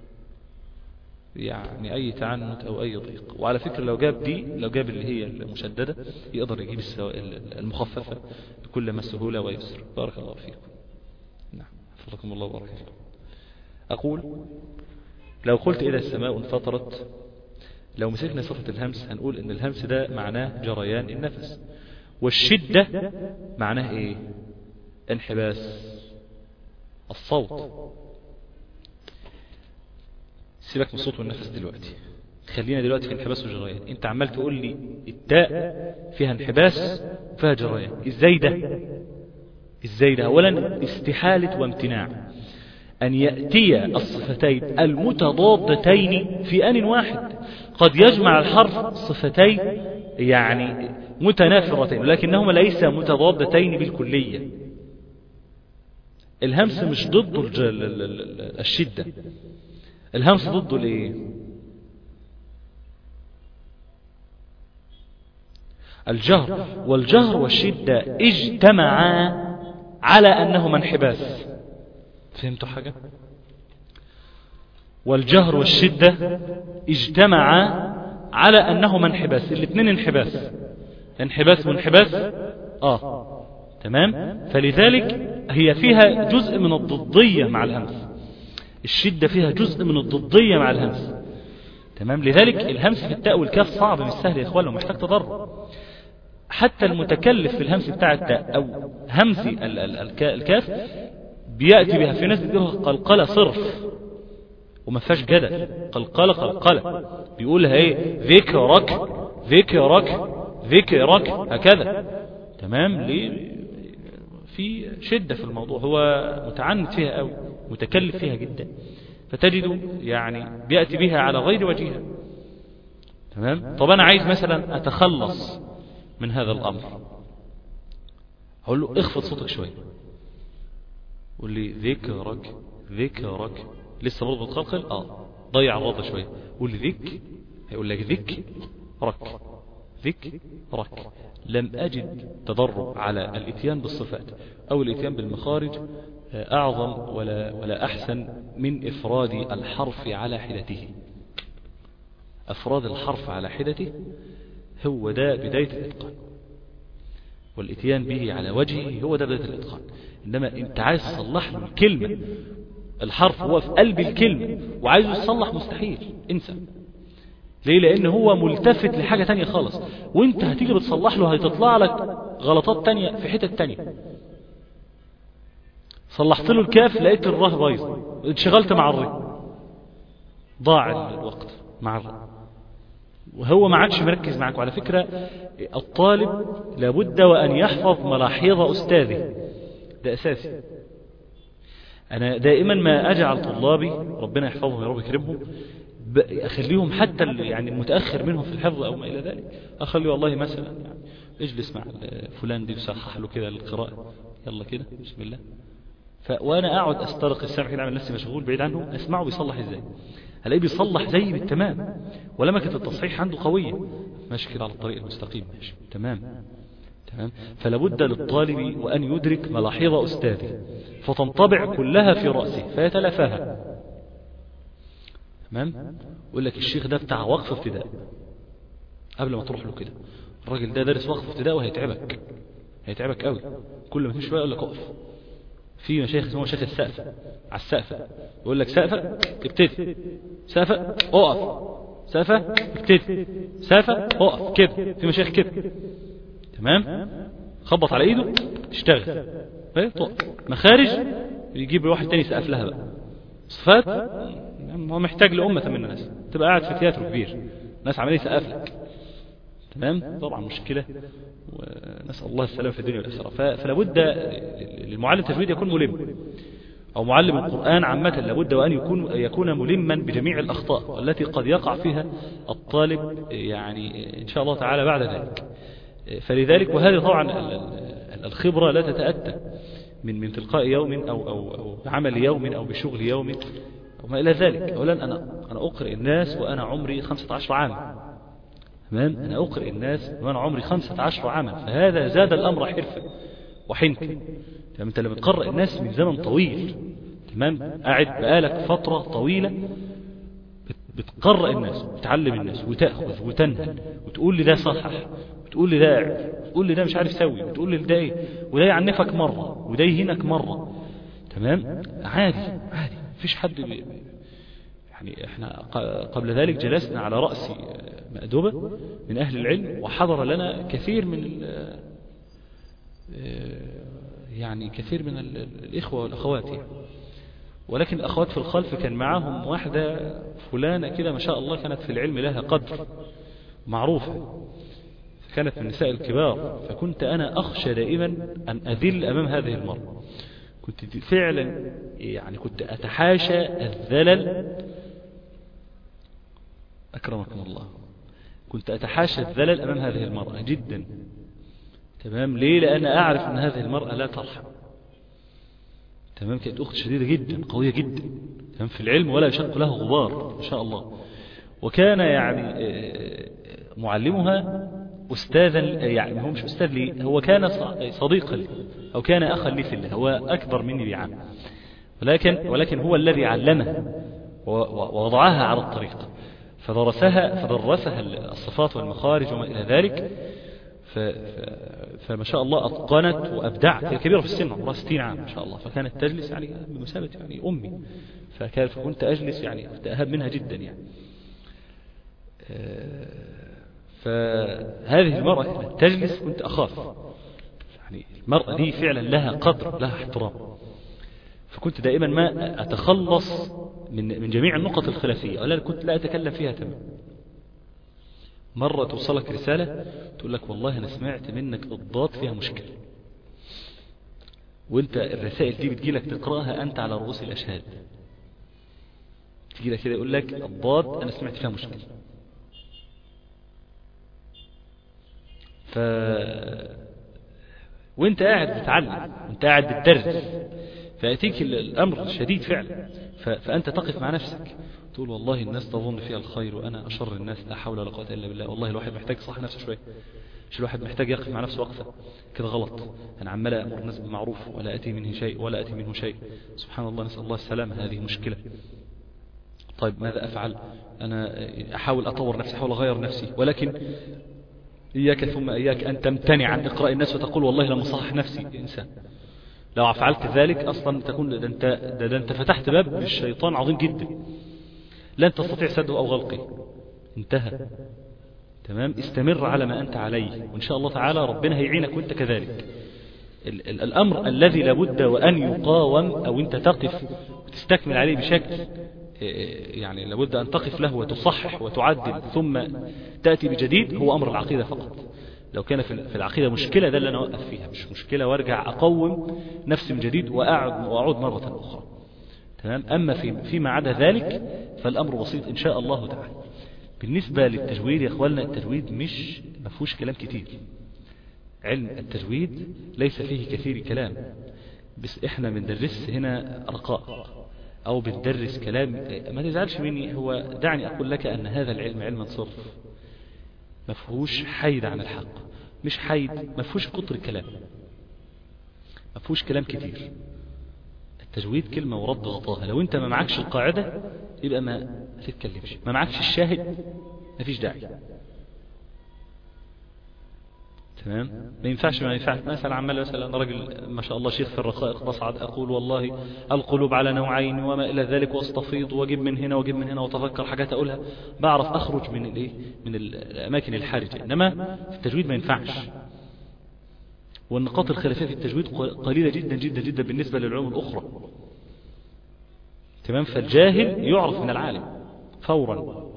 يعني أي تعنت أو أي ضيق. وعلى فكرة لو جاب اللي هي المشددة يقدر يجيب المخففة بكل ما سهولة ويسر. بارك الله فيكم. نعم، حفظكم الله وبارك فيكم. أقول لو قلت إذا السماء انفطرت، لو مسكنا صفة الهمس هنقول إن الهمس ده معناه جريان النفس، والشدة معناه إيه؟ انحباس الصوت. سيبك من الصوت والنفس دلوقتي، خلينا دلوقتي في انحباس وجريان. انت عمال تقول لي التاء فيها انحباس وفيها جريان، ازاي ده؟ اولا استحالة وامتناع ان يأتي الصفتين المتضادتين في آن واحد. قد يجمع الحرف صفتين يعني متنافرتين لكنهما ليس متضادتين بالكلية. الهمس مش ضد الشدة، الهمس ضده الايه؟ الجهر والجهر والشدة اجتمعا على أنهما انحباس. فهمتوا حاجة؟ والجهر والشدة اجتمعا على أنهما انحباس، الاثنين انحباس، انحباس وانحباس. تمام. فلذلك هي فيها جزء من الضدية مع الهمس، الشدة فيها جزء من الضدية مع الهمس. تمام. لذلك الهمس في التاء والكاف صعب، مش سهل يا اخوان، ومحتاج تدرب. حتى المتكلف في الهمس بتاع التاء او همس الكاف بيأتي بها، في ناس بتقولها قلقلة صرف وما فيهاش جدل، قلقلة بيقولها ايه؟ ذكرك ذكرك ذكرك، هكذا. تمام. ليه؟ في شدة في الموضوع، هو متعنت فيها أو متكلف فيها جدا، فتجد يعني بيأتي بها على غير وجهها. تمام. طب أنا عايز مثلا أتخلص من هذا الأمر، أقول له اخفض صوتك شوية، قول لي ذكرك ذكرك، لسه برضه بتقلقل، ضيع الرضا شوية، قول لي ذك، هيقول لك ذك رك ذك رك. لم أجد تدرب على الاتيان بالصفات أو الاتيان بالمخارج أعظم ولا أحسن من إفراد الحرف على حدته. أفراد الحرف على حدته هو ده بداية الإتقان، والاتيان به على وجهه هو ده بداية الإتقان. إنما أنت عايز تصلح له الكلمة، الحرف هو في قلب الكلمة وعايز يصلح، مستحيل، انسى. ليه؟ لأن هو ملتفت لحاجة تانية خالص، وانت هتيجي بتصلح له هيتطلع لك غلطات تانية في حتة تانية. صلحت له الكاف لقيت الراء بايظة، اتشغلت مع الراء، ضاع الوقت مع الراء وهو ما عادش مركز معك. وعلى فكرة الطالب لابد وأن يحفظ ملاحظ أستاذه، ده أساسي. أنا دائما ما أجعل طلابي، ربنا يحفظهم يا رب يكرمهم، أخليهم حتى يعني المتأخر منهم في الحفظ أو ما إلى ذلك، أخلي والله مثلا يعني اجلس مع فلان دي وصحح له كده القراءة، يلا كده بسم الله. وأنا أقعد أسترق السمع كده، أعمل نفسي مشغول بعيد عنه، أسمعه بيصلح إزاي، هلاقيه بيصلح زي بالتمام، ولمكة التصحيح عنده قوية، ماشي كده على الطريق المستقيم، ماشي تمام. فلابد للطالب وأن يدرك ملاحظ أستاذه فتنطبع كلها في رأسه فيتلافاها. تمام. يقول لك الشيخ ده بتاع وقف ابتداء، قبل ما تروح له كده، الراجل ده دارس وقف ابتداء وهيتعبك، هيتعبك قوي. كل ما تمشي شويه يقول لك اقف. في مشايخ اسمهم مشايخ السقف، على السقف يقول لك سقفه ابتدي، سقفه اقف، سقفه ابتدي، سقفه اقف، كده. في مشايخ كده. تمام. خبط على ايده تشتغل، مخارج يجيب واحد تاني سقف لها بقى. صفات هو محتاج لأمة من الناس، تبقى قاعد في تياترو كبير ناس عمالين يسقف لك. تمام. طبعا مشكلة، ونسأل الله السلام في الدنيا والآخرة. فلا بد للمعلم التجويد يكون ملم، أو معلم القرآن عامة لابد وأن يكون ملما بجميع الأخطاء التي قد يقع فيها الطالب، يعني إن شاء الله تعالى بعد ذلك. فلذلك وهذه طبعا الخبرة لا تتأتى من تلقاء يوم أو عمل يوم أو بشغل يوم وما إلى ذلك. أولا أنا أقرئ الناس وأنا عمري 15 عاما. تمام. أنا أقرئ الناس وأنا عمري 15 عاما، فهذا زاد الأمر حرفة وحنكة. تمام. أنت لما تقرئ الناس من زمن طويل، تمام، قاعد بقالك فترة طويلة بتقرئ الناس، بتعلم الناس، وتأخذ وتنهل، وتقول لي ده صحح، وتقول لي ده اعرف، وتقول لي ده مش عارف سوي، وتقول لي ده ايه، وده يعنفك مرة وده يهينك مرة. تمام. عادي عادي، مفيش حد يعني احنا قبل ذلك جلسنا على رأس مأدبة من أهل العلم، وحضر لنا كثير من يعني كثير من الإخوة والأخوات يعني. ولكن الأخوات في الخلف كان معاهم واحدة فلانة كده ما شاء الله كانت في العلم لها قدر معروفة، كانت من النساء الكبار. فكنت أنا أخشى دائما أن أذل أمام هذه المرأة، كنت فعلا يعني كنت أتحاشى الذلل، أكرمكم الله، كنت أتحاشى الذلل أمام هذه المرأة جدا. تمام. ليه؟ لأن أعرف أن هذه المرأة لا ترحم. تمام. كانت أخت شديدة جدا، قوية جدا، تمام، في العلم ولا يشق لها غبار ما شاء الله. وكان يعني معلمها أستاذا، يعني هو مش أستاذ لي، هو كان صديقا لي أو كان أخا لي في الله، هو أكبر مني بعام، ولكن هو الذي علمه ووضعها على الطريق، فدرسها الصفات والمخارج وما إلى ذلك، فما شاء الله أتقنت وأبدعت. هي كبيرة في السن، عمرها 60 عام ما شاء الله، فكانت تجلس يعني بمثابة يعني أمي، فكنت أجلس يعني كنت أهب منها جدا يعني. فهذه المرأة كانت تجلس كنت أخاف، يعني المرأة دي فعلا لها قدر، لها احترام، فكنت دائما ما أتخلص من جميع النقط الخلافية، ولا كنت لا أتكلم فيها تماما. مرة توصلك رسالة تقول لك والله أنا سمعت منك الضاد فيها مشكلة، وانت الرسائل دي بتجيلك تقرأها أنت على رؤوس الأشهاد، تجيلك كده يقول لك الضاد أنا سمعت فيها مشكلة. وانت قاعد بتتعلم، وانت قاعد بتدرس، فيأتيك الأمر شديد فعلا، فأنت تقف مع نفسك تقول والله الناس تظن فيها الخير وأنا أشر الناس، لا حول ولا قوة إلا بالله. والله الواحد محتاج صح نفسه شوية، مش الواحد محتاج يقف مع نفسه وقفة كده غلط. أنا عمال أمر الناس بالمعروف ولا أتي منه شيء ولا أتي منه شيء، سبحان الله، نسأل الله السلامة، هذه مشكلة. طيب ماذا أفعل؟ أنا أحاول أطور نفسي، أحاول أغير نفسي، ولكن إياك ثم إياك أن تمتنع عن إقراء الناس وتقول والله لما صحح نفسي إنسان. لو فعلت ذلك أصلا تكون أنت فتحت باب للشيطان عظيم جدا لن تستطيع سده أو غلقه، انتهى. تمام، استمر على ما أنت عليه، وإن شاء الله تعالى ربنا هيعينك وأنت كذلك. الأمر الذي لابد وأن يقاوم أو أنت تقف وتستكمل عليه بشكل، يعني لابد أن تقف له وتصحح وتعدل ثم تأتي بجديد، هو أمر العقيدة فقط. لو كان في العقيدة مشكلة ده اللي أنا أوقف فيها، مش مشكلة وارجع أقوم نفسي من جديد وأعود مرة أخرى. تمام. أما فيما عدا ذلك فالأمر بسيط إن شاء الله تعالى. بالنسبة للتجويد يا أخواننا، التجويد مش مفهوش كلام كتير. علم التجويد ليس فيه كثير كلام، بس إحنا بندرس هنا رقائق أو بندرس كلام. ما تزعلش مني، هو دعني أقول لك أن هذا العلم علم صرف، مفهوش حيد عن الحق، مش حيد، مفهوش كتر كلام، مفهوش كلام كتير. التجويد كلمة ورد غطاها. لو انت ما معكش القاعدة يبقى ما تتكلمش، ما معكش الشاهد ما فيش داعي. تمام. ما ينفعش مثلا عمال مثلا راجل ما شاء الله شيخ في الرقائق بصعد اقول والله القلوب على نوعين وما الى ذلك، واستفيض واجيب من هنا واجيب من هنا واتفكر حاجات اقولها، بعرف اخرج من الاماكن الحرجه. انما في التجويد ما ينفعش. والنقاط الخلافيه في التجويد قليله جدا جدا جدا بالنسبه للعلوم الاخرى. تمام. فالجاهل يعرف من العالم فورا،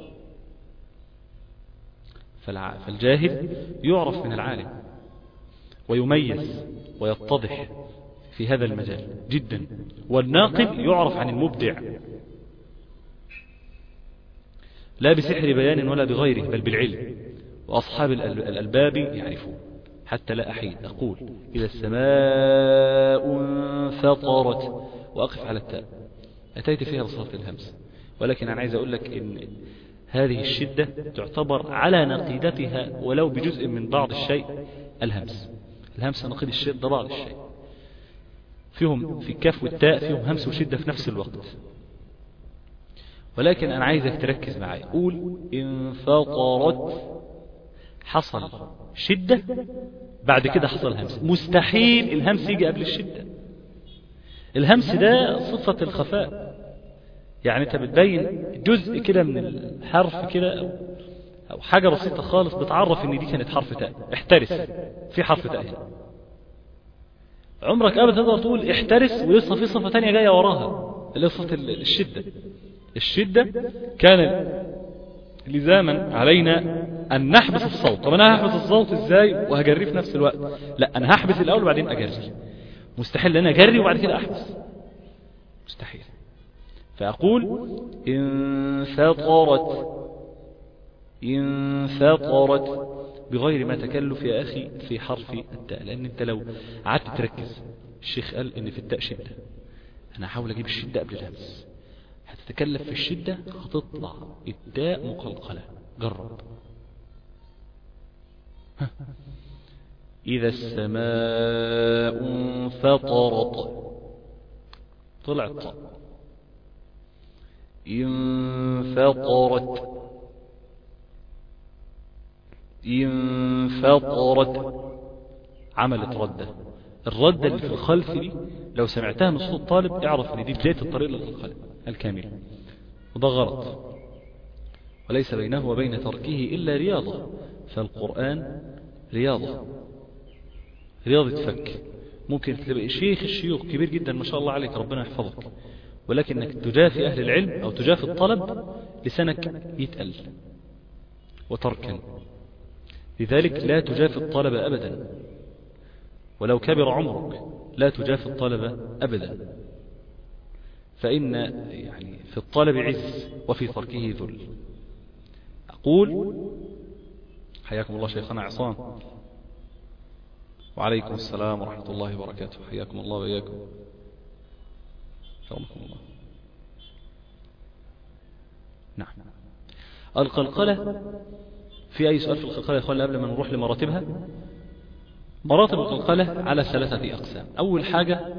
فالجاهل يعرف من العالم ويميز ويتضح في هذا المجال جدا، والناقد يعرف عن المبدع، لا بسحر بيان ولا بغيره بل بالعلم. وأصحاب الألباب يعرفون. حتى لا أحيد أقول إذا السماء انفطرت وأقف على التاء، أتيت فيها بصفة الهمس، ولكن أنا عايز أقول لك إن هذه الشدة تعتبر على نقيضتها ولو بجزء من بعض الشيء الهمس نقيض الشدة بعض الشيء، فيهم في الكاف والتاء فيهم همس وشدة في نفس الوقت. ولكن أنا عايزك تركز معي، قول انفطرت، حصل شدة بعد كده حصل همس. مستحيل الهمس يجي قبل الشدة. الهمس ده صفة الخفاء، يعني انت بتبين جزء كده من الحرف كده او حاجة بسيطة خالص بتعرف ان دي كانت حرف تاء. احترس في حرف تاء هنا. عمرك ابدا تقدر تقول احترس ولسه في صفة تانية جاية وراها اللي صفة الشدة كان لزاما علينا ان نحبس الصوت. طب انا هحبس الصوت ازاي وهجريه في نفس الوقت؟ لا، انا هحبس الاول وبعدين اجري. مستحيل ان انا اجري وبعد كده احبس، مستحيل. فأقول انفطرت بغير ما تكلف يا أخي في حرف التاء، لأن أنت لو قعدت تركز، الشيخ قال إن في التاء شدة، أنا أحاول أجيب الشدة قبل الهمس، هتتكلف في الشدة هتطلع التاء مقلقلة. جرب. إذا السماء انفطرت طلع الطاء. انفطرت عملت ردة. الردة اللي في الخلف دي لو سمعتها من صوت الطالب اعرف ان دي بداية الطريق للقلب الكامل، وده غلط. وليس بينه وبين تركه إلا رياضة، فالقرآن رياضة فك. ممكن تبقى شيخ الشيوخ كبير جدا ما شاء الله عليك ربنا يحفظك، ولكنك تجافي أهل العلم أو تجافي الطلب لسانك يتقل وتركن. لذلك لا تجافي الطلب أبدا، ولو كبر عمرك لا تجافي الطلب أبدا، فإن يعني في الطلب عز وفي تركه ذل. أقول حياكم الله شيخنا عصام. وعليكم السلام ورحمة الله وبركاته. حياكم الله وإياكم. شكركم الله. نعم. القلقلة، في أي سؤال في القلقلة يا إخوان قبل ما نروح لمراتبها؟ مراتب القلقلة على 3 أقسام. أول حاجة،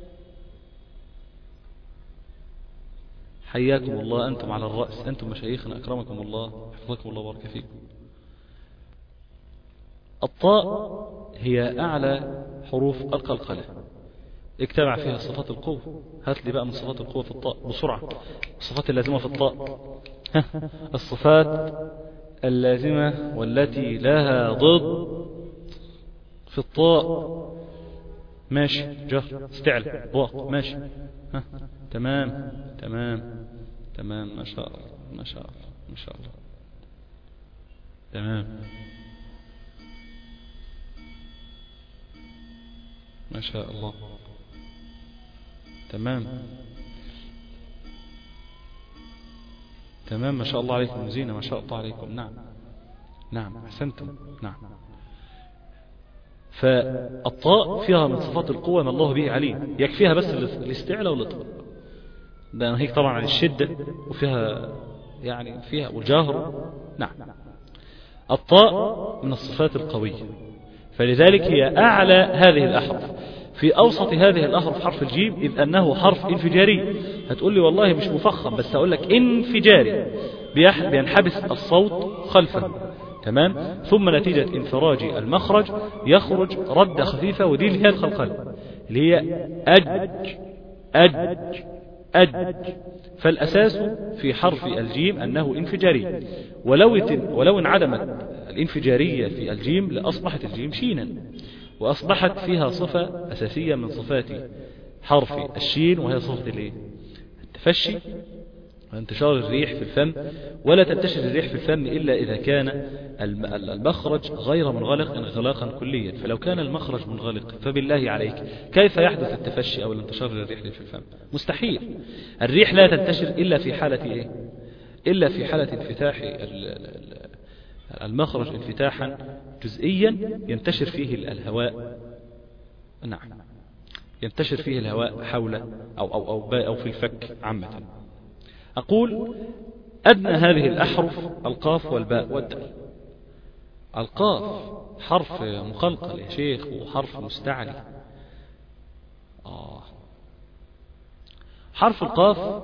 حياكم الله أنتم على الرأس، أنتم مشايخنا أكرمكم الله حفظكم الله وبارك فيكم. الطاء هي أعلى حروف القلقلة، اجتمع فيها صفات القوة. هات لي بقى من صفات القوة في الطاء بسرعة، الصفات اللازمة في الطاء. الصفات اللازمة والتي لها ضد في الطاء. ماشي. جهر، استعل، ضاء. ماشي. تمام تمام تمام. ما شاء الله ما شاء الله ما شاء الله. تمام ما شاء الله. تمام تمام ما شاء الله عليكم زينة، ما شاء الله عليكم. نعم نعم أحسنتم. نعم. فالطاء فيها من صفات القوة ما الله به عليم، يكفيها بس الاستعلاء والإطلاق، ده ناهيك طبعا عن الشدة، وفيها يعني فيها والجهر. نعم. الطاء من الصفات القوية، فلذلك هي أعلى هذه الأحرف. في أوسط هذه الأحرف حرف الجيم، إذ أنه حرف انفجاري. هتقول لي والله مش مفخم، بس أقول لك انفجاري، بينحبس الصوت خلفه. تمام. ثم نتيجة انفراج المخرج يخرج ردة خفيفة، ودي اللي هي القلقلة، اللي هي أج. فالأساس في حرف الجيم أنه انفجاري، ولو انعدمت الانفجارية في الجيم لأصبحت الجيم شينا، وأصبحت فيها صفة أساسية من صفات حرف الشين، وهي صفة التفشي وانتشار الريح في الفم. ولا تنتشر الريح في الفم إلا إذا كان المخرج غير منغلق انغلاقا كليا. فلو كان المخرج منغلق فبالله عليك كيف يحدث التفشي أو الانتشار للريح في الفم؟ مستحيل. الريح لا تنتشر إلا في حالة إلا في حالة انفتاح المخرج انفتاحا جزئيا ينتشر فيه الهواء. نعم. ينتشر فيه الهواء حول أو في الفك عامة. أقول أدنى هذه الأحرف القاف والباء والدال. القاف حرف مقلقل يا شيخ، وحرف مستعلي. حرف القاف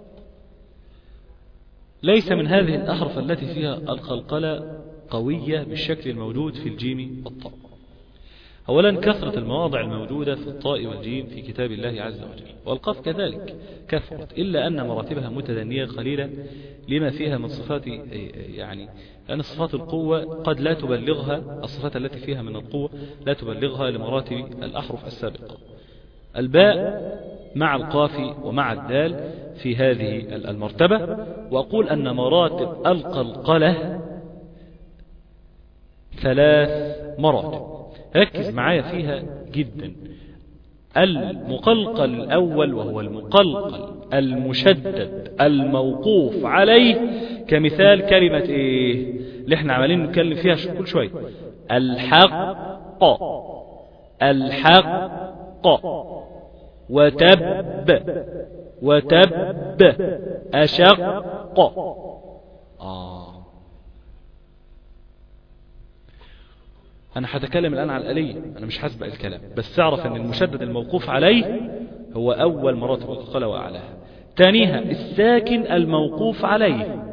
ليس من هذه الأحرف التي فيها القلقلة قوية بالشكل الموجود في الجيم والطاء. أولا كثرة المواضع الموجودة في الطاء والجيم في كتاب الله عز وجل، والقاف كذلك كثرت، إلا أن مراتبها متدنية قليلا لما فيها من صفات، يعني لأن صفات القوة قد لا تبلغها، الصفات التي فيها من القوة لا تبلغها لمراتب الأحرف السابقة. الباء مع القاف ومع الدال في هذه المرتبة. وأقول أن مراتب القلقلة 3 مراتب، ركز معايا فيها جدا. المقلقل الأول وهو المقلقل المشدد الموقوف عليه، كمثال كلمة اللي احنا عمالين نتكلم فيها كل شوية، الحق وتب أشق. أنا هتكلم الآن على الآلية، أنا مش هسبق الكلام، بس تعرف أن المشدد الموقوف عليه هو أول مراتب القلقلة وأعلاها. ثانيها الساكن الموقوف عليه،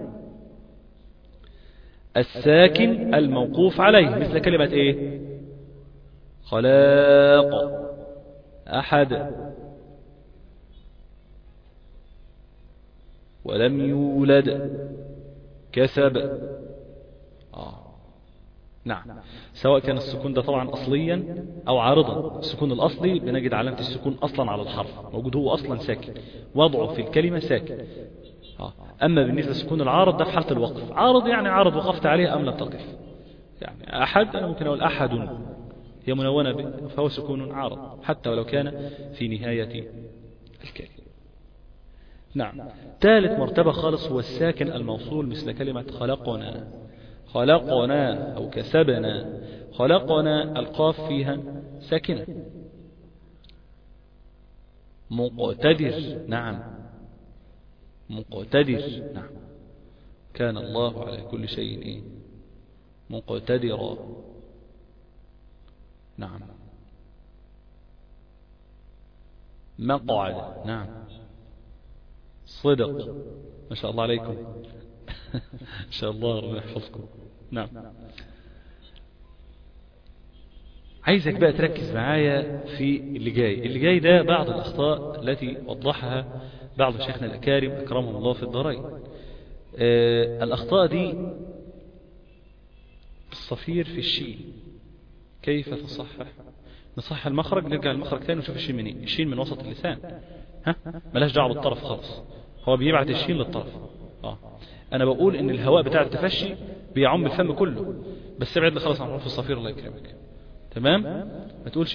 الساكن الموقوف عليه مثل كلمة إيه؟ خلاق، أحد، ولم يولد، كسب. نعم، سواء كان السكون ده طبعا أصليا أو عارضا. السكون الأصلي بنجد علامة السكون أصلا على الحرف، موجود هو أصلا ساكن، وضعه في الكلمة ساكن. أما بالنسبة للسكون العارض ده في حالة الوقف. عارض يعني عارض وقفت عليه أم لم تقف. يعني أحد أنا ممكن أقول أحد هي منونة به، فهو سكون عارض حتى ولو كان في نهاية الكلمة. نعم. ثالث مرتبة خالص هو الساكن الموصول مثل كلمة خلقنا، خلقنا أو كسبنا. خلقنا القاف فيها ساكنة. مقتدر، نعم، مقتدر، نعم، كان الله على كل شيء مقتدرا. نعم. مقعد، نعم، صدق، ما شاء الله عليكم ما شاء الله، ربنا يحفظكم. نعم. عايزك بقى تركز معايا في اللي جاي. اللي جاي ده بعض الأخطاء التي وضحها بعض شيخنا الأكارم أكرمهم الله في الدارين. الأخطاء دي الصفير في الشين، كيف تصحح؟ نصحح المخرج، نرجع المخرج ثاني ونشوف الشين منين. الشين من وسط اللسان، ملاش دعوه بالطرف خالص، هو بيبعت الشين للطرف. انا بقول ان الهواء بتاع التفشي بيعم الفم كله، بس ابعد لي خلاص عن حروف الصفير الله يكرمك. تمام، ما تقولش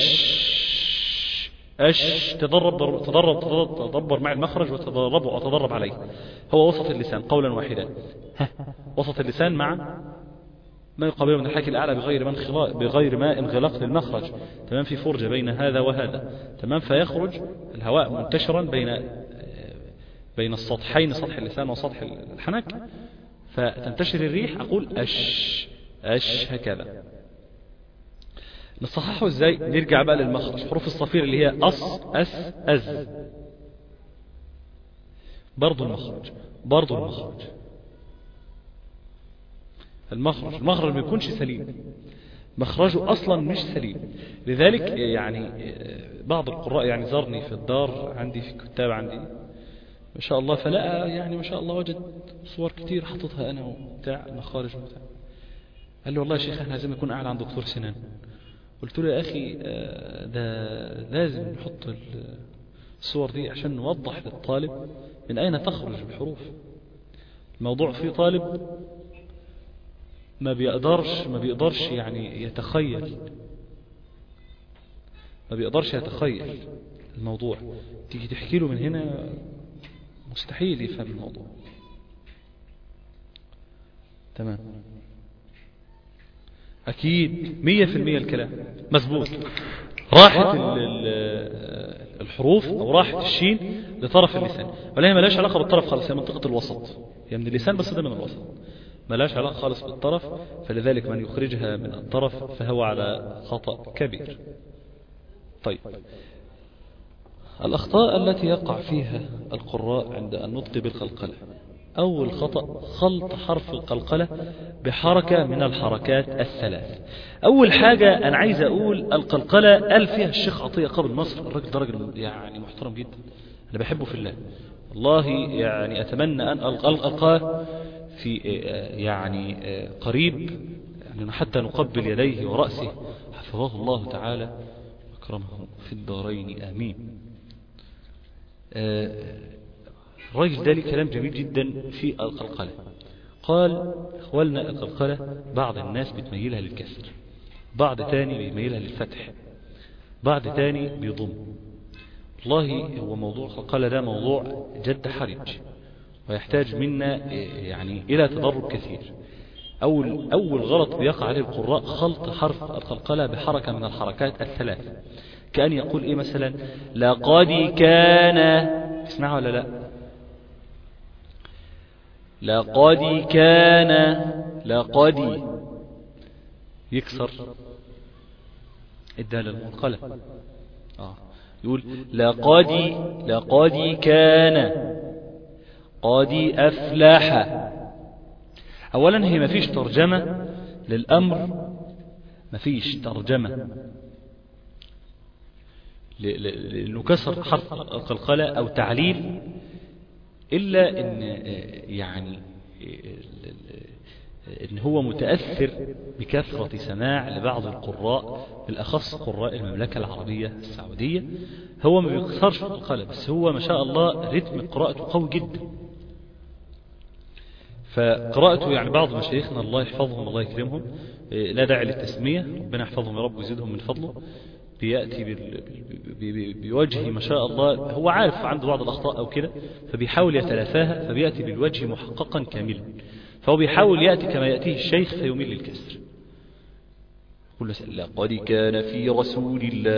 اش تدبر مع المخرج وتدرب عليه. هو وسط اللسان قولا واحدا، وسط اللسان مع ما يقابله من الحاكي الأعلى بغير ما انغلاق للمخرج. تمام، في فرجة بين هذا وهذا. تمام، فيخرج الهواء منتشرا بين السطحين، سطح اللسان وسطح الحنك، فتنتشر الريح. أقول أش هكذا. نصححه ازاي؟ نرجع بقى للمخرج، حروف الصفير اللي هي أز. برضو المخرج المخرج ما يكونش سليم، مخرجه أصلا مش سليم. لذلك يعني بعض القراء يعني زارني في الدار عندي، في كتاب عندي ما شاء الله، فلقى يعني ما شاء الله وجد صور كتير حطتها أنا وبتاع المخارج وبتاع. قال لي والله يا شيخ احنا لازم يكون قاعد عند دكتور سنان. قلت له يا أخي ده لازم نحط الصور دي عشان نوضح للطالب من أين تخرج الحروف. الموضوع فيه طالب ما بيقدرش يعني يتخيل، ما بيقدرش يتخيل الموضوع. تيجي تحكي له من هنا مستحيل يفهم الموضوع. تمام، أكيد 100% الكلام مظبوط. راحت الحروف أو راحت الشين لطرف اللسان، ولا هي ملاش علاقة بالطرف خالص، هي منطقة الوسط، هي من اللسان بس ده من الوسط، ملاش علاقة خالص بالطرف. فلذلك من يخرجها من الطرف فهو على خطأ كبير. طيب، الأخطاء التي يقع فيها القراء عند النطق بالقلقلة. أول خطأ خلط حرف القلقلة بحركة من الحركات الثلاث. أول حاجة أنا عايز أقول القلقلة قال فيها الشيخ عطية قبل مصر، الراجل ده راجل يعني محترم جدا، أنا بحبه في الله والله. يعني أتمنى أن ألقاه في يعني قريب، يعني حتى نقبل يديه ورأسه، حفظه الله تعالى وأكرمه في الدارين آمين. الرجل ده ليه كلام جميل جدا في القلقلة. قال أخوالنا القلقلة بعض الناس بتميلها للكسر، بعض تاني بيميلها للفتح، بعض تاني بيضم. والله هو موضوع القلقلة ده موضوع جد حرج، ويحتاج منا يعني إلى تدرب كثير. أول غلط بيقع عليه القراء خلط حرف القلقلة بحركة من الحركات الثلاث. كأن يقول إيه مثلا لقد كان، اسمعوا ولا لا؟ لقد كان، لقد يكسر الدال المنقلة. يقول لقد كان قد أفلح. أولا هي مفيش ترجمة للأمر، مفيش ترجمة لأنه كسر حرف القلقلة أو تعليل، إلا إن يعني إن هو متأثر بكثرة سماع لبعض القراء، بالأخص قراء المملكة العربية السعودية. هو ما بيكسرش القلقلة، بس هو ما شاء الله رتم قراءته قوي جدا. فقراءته يعني بعض مشايخنا الله يحفظهم الله يكرمهم، لا داعي للتسمية، ربنا يحفظهم يا رب ويزيدهم من فضله، بيأتي بوجه ما شاء الله، هو عارف عنده بعض الأخطاء أو كده فبيحاول يتلافاها، فبيأتي بالوجه محققا كاملا. فهو بيحاول يأتي كما يأتيه الشيخ فيميل للكسر. لقد كان في رسول الله،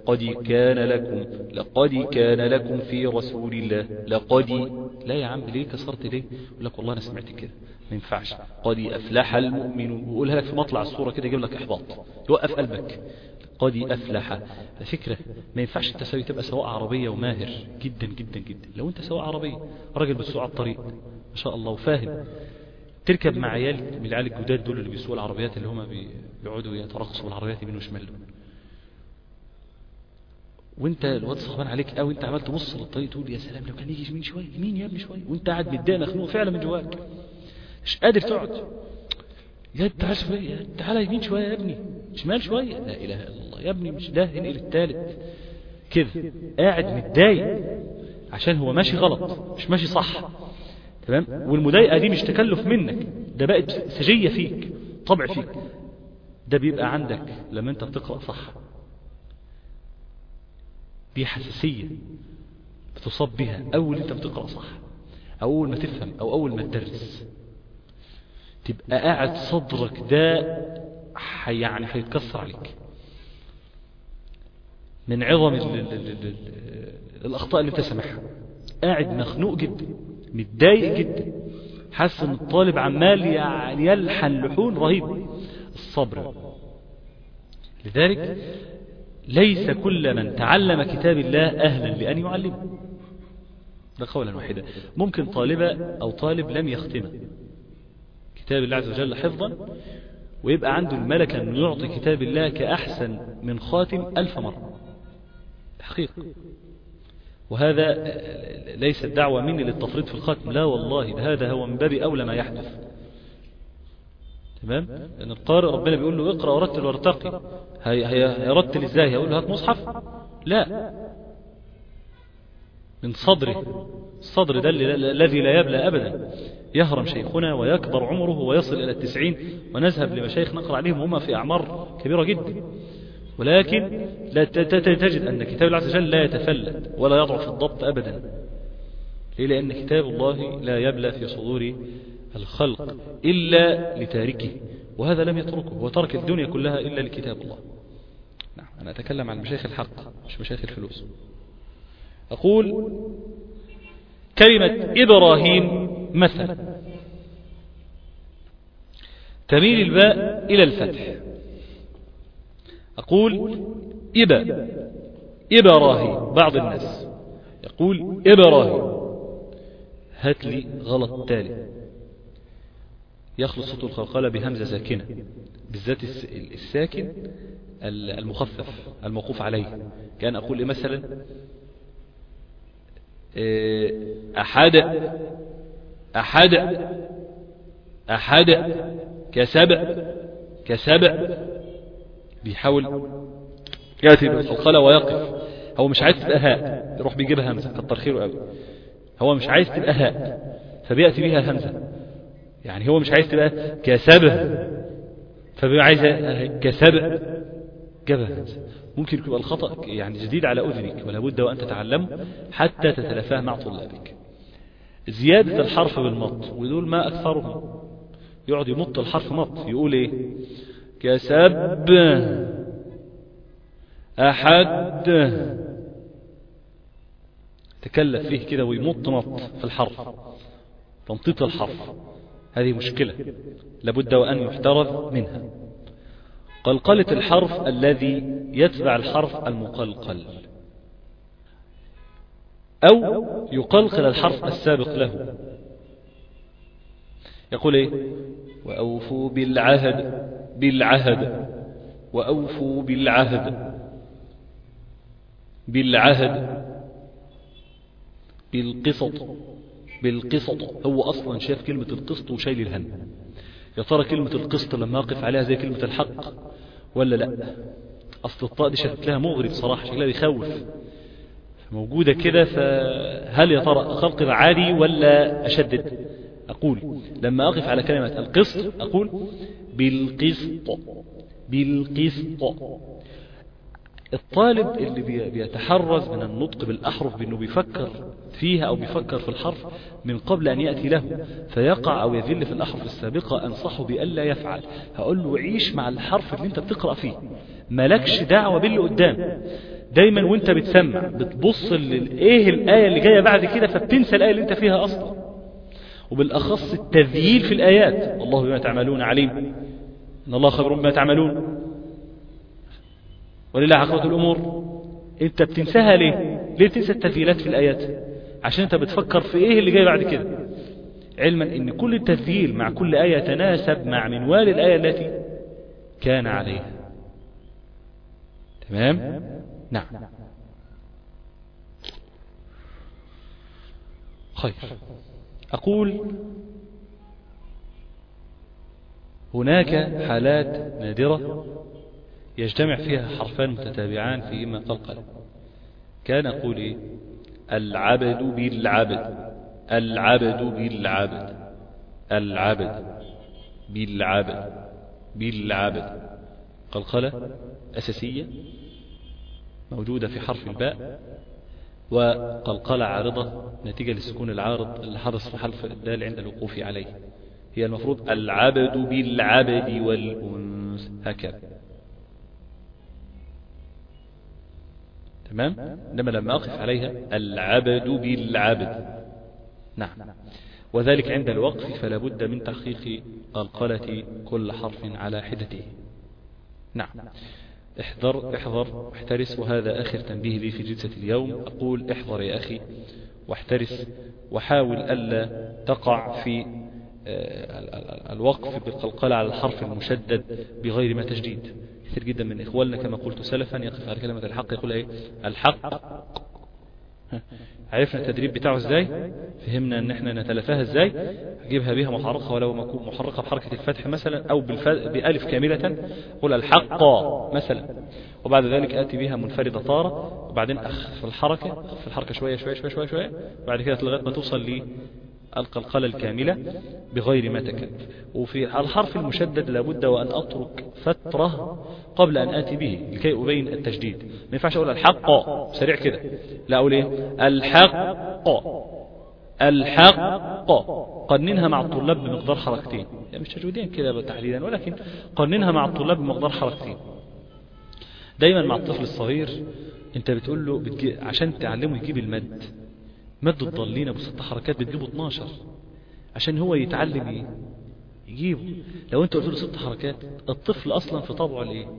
لقد كان لكم في رسول الله، لا يا عم ليه كسرت ليه؟ يقول لك والله أنا سمعت كده ما ينفعش. قد أفلح المؤمنون، ويقولها لك في مطلع الصورة كده يجيب لك إحباط، يوقف قلبك. قد أفلح. الفكرة ما ينفعش التساوي تبقى سواء عربية وماهر جدا جدا جدا. لو أنت سواء عربية راجل بتسوق على الطريق ما شاء الله وفاهم، تركب مع عيال من العيال الجداد دول اللي بيسوقوا العربيات، اللي هم بيقعدوا يترقصوا بالعربيات يمين وشمال، وانت الواد صعبان عليك قوي، انت عمال تبص للطريق تقول يا سلام لو كان يجي يمين شويه، يمين يا ابني شويه، وانت قاعد متضايق مخنوق فعلا من جواك مش قادر تقعد. يا تعال شويه، تعالى يمين شويه يا ابني، شمال شويه، لا اله الا الله يا ابني مش ده، انقل الثالث كده، قاعد متضايق عشان هو ماشي غلط مش ماشي صح. تمام؟ والمضايقه دي مش تكلف منك، ده بقت سجيه فيك، طبع فيك. ده بيبقى عندك لما انت بتقرأ صح، دي حساسية بتصاب بها أول انت بتقرأ صح، أو أول ما تفهم، أو أول ما تدرس، تبقى قاعد صدرك ده يعني هيتكسر عليك من عظم الأخطاء اللي انت سامعها. قاعد مخنوق جدا، متضايق جدا، حاسس ان الطالب عمال يعني يلحن لحون رهيب. الصبر. لذلك ليس كل من تعلم كتاب الله أهلا لأن يعلمه، ده قولا واحدا. ممكن طالبة أو طالب لم يختم كتاب الله عز وجل حفظا، ويبقى عنده الملكة أنه يعطي كتاب الله كأحسن من خاتم 1000 مرة تحقيق. وهذا ليس الدعوة مني للتفريط في الختم، لا والله، هذا هو من باب أولى ما يحدث. تمام؟ لأن القارئ ربنا بيقول له اقرأ ورتل وارتقي، هيرتل ازاي؟ هيقول له هات مصحف؟ لا، من صدره. الصدر ده الذي لا يبلى أبدا. يهرم شيخنا ويكبر عمره ويصل إلى 90، ونذهب لمشايخ نقرأ عليهم هم في أعمار كبيرة جدا، ولكن لا تجد أن كتاب الله عز وجل لا يتفلت ولا يضعف الضبط أبدا. ليه؟ لأن كتاب الله لا يبلى في صدور الخلق إلا لتاركه، وهذا لم يتركه، وترك الدنيا كلها إلا لكتاب الله. نعم، أنا أتكلم عن مشايخ الحق مش مشايخ الفلوس. أقول كلمة إبراهيم مثلا تميل الباء إلى الفتح. أقول إبراهيم. بعض الناس يقول إبراهيم، هات لي غلط تالي. يخلص صوت القلقلة بهمزة ساكنة، بالذات الساكن المخفف الموقوف عليه. كان أقول مثلا أحد كسبع بيحاول يأتي بالقلقلة ويقف. هو مش عايز تبقى هاء، يروح بيجيبها همزة، كتر خيره قوي. هو مش عايز تبقى هاء فبيأتي بها همزة، يعني هو مش عايز تبقى كسبع فبيبقى عايز كسبع جابها همزة. ممكن يبقى الخطأ يعني جديد على أذنك، ولا بد وأن تتعلمه حتى تتلافاه مع طلابك. زيادة الحرف بالمط، ودول ما أكثرهم، يقعد يمط الحرف مط، يقول إيه؟ كسب أحد، تكلف فيه كده ويمط مط في الحرف، تمطيط الحرف، هذه مشكلة لابد وأن يحترز منها. قلقلة الحرف الذي يتبع الحرف المقلقل، أو يقلقل الحرف السابق له. يقول إيه؟ وأوفوا بالعهد، بالعهد، وأوفوا بالعهد، بالعهد، بالقسط، بالقسط. هو أصلا شاف كلمة القسط وشايل الهم. يا ترى كلمة القسط لما أقف عليها زي كلمة الحق ولا لا؟ أصل الطاء دي شكلها مغرب صراحة، شكلها بيخوف، موجودة كده. فهل يا ترى أقلقل عادي ولا أشدد؟ أقول لما أقف على كلمة القسط أقول بالقسط، بالقسط. الطالب اللي بيتحرز من النطق بالأحرف بأنه بيفكر فيها أو بيفكر في الحرف من قبل أن يأتي له فيقع أو يذل في الأحرف السابقة، أنصحه بألا يفعل. هقول له عيش مع الحرف اللي انت بتقرأ فيه، مالكش دعوة باللي قدام. دايما وانت بتسمع بتبص ايه الآية اللي جاية بعد كده، فبتنسى الآية اللي انت فيها أصلا. وبالأخص التذييل في الآيات، الله بما تعملون عليم، إن الله خبير بما تعملون، ولله عاقبة الأمور. انت بتنساها ليه؟ ليه تنسى التذييلات في الآيات؟ عشان انت بتفكر في ايه اللي جاي بعد كده، علما ان كل التذييل مع كل آية يتناسب مع منوال الآية التي كان عليها. تمام؟ نعم. خير. أقول هناك حالات نادرة يجتمع فيها حرفان متتابعان في إما قلقلة. كان أقول إيه؟ العبد بالعبد، العبد بالعبد، العبد بالعبد، بالعبد. قلقلة أساسية موجودة في حرف الباء، وقلقلة عارضة نتيجة للسكون العارض اللي حدث في حرف الدال عند الوقوف عليه. هي المفروض العبد بالعبد والأنس، هكذا. تمام؟ إنما لما أقف عليها العبد بالعبد، نعم. وذلك عند الوقف فلا بد من تحقيق قلقلة كل حرف على حدته. نعم. احذر احذر احترس، وهذا آخر تنبيه لي في جلسة اليوم. أقول احذر يا أخي واحترس، وحاول ألا تقع في الوقف بالقلقلة على الحرف المشدد بغير ما تجديد. كثير جدا من إخواننا كما قلت سلفا يقف على كلمة الحق يقول ايه؟ الحق. عرفنا التدريب بتاعه ازاي؟ فهمنا ان احنا نتلفاها ازاي؟ هجيبها بها محرقة، ولو محرقة بحركة الفتح مثلا او بألف كاملة، قول الحق مثلا، وبعد ذلك آتي بها منفردة طارة، وبعدين أخف الحركة شوية شوية شوية شوية شوية، بعد كده لغاية ما توصل للقلقلة الكاملة بغير ما تكلف. وفي الحرف المشدد لابد وأن أترك فترة قبل أن آتي به لكي أبين التجديد. ما ينفعش أقول الحق سريع كده، لا أقول إيه؟ الحق، الحق. قننها مع الطلاب بمقدار حركتين، يعني مش تجويدين كده تحديدا، ولكن قننها مع الطلاب بمقدار حركتين. دايما مع الطفل الصغير انت بتقول له عشان تعلمه يجيب المد، مد الضالين ابو 6 حركات بتجيبه 12 عشان هو يتعلم ايه؟ يجيبه. لو انت قلت له 6 حركات، الطفل اصلا في طبعه الايه؟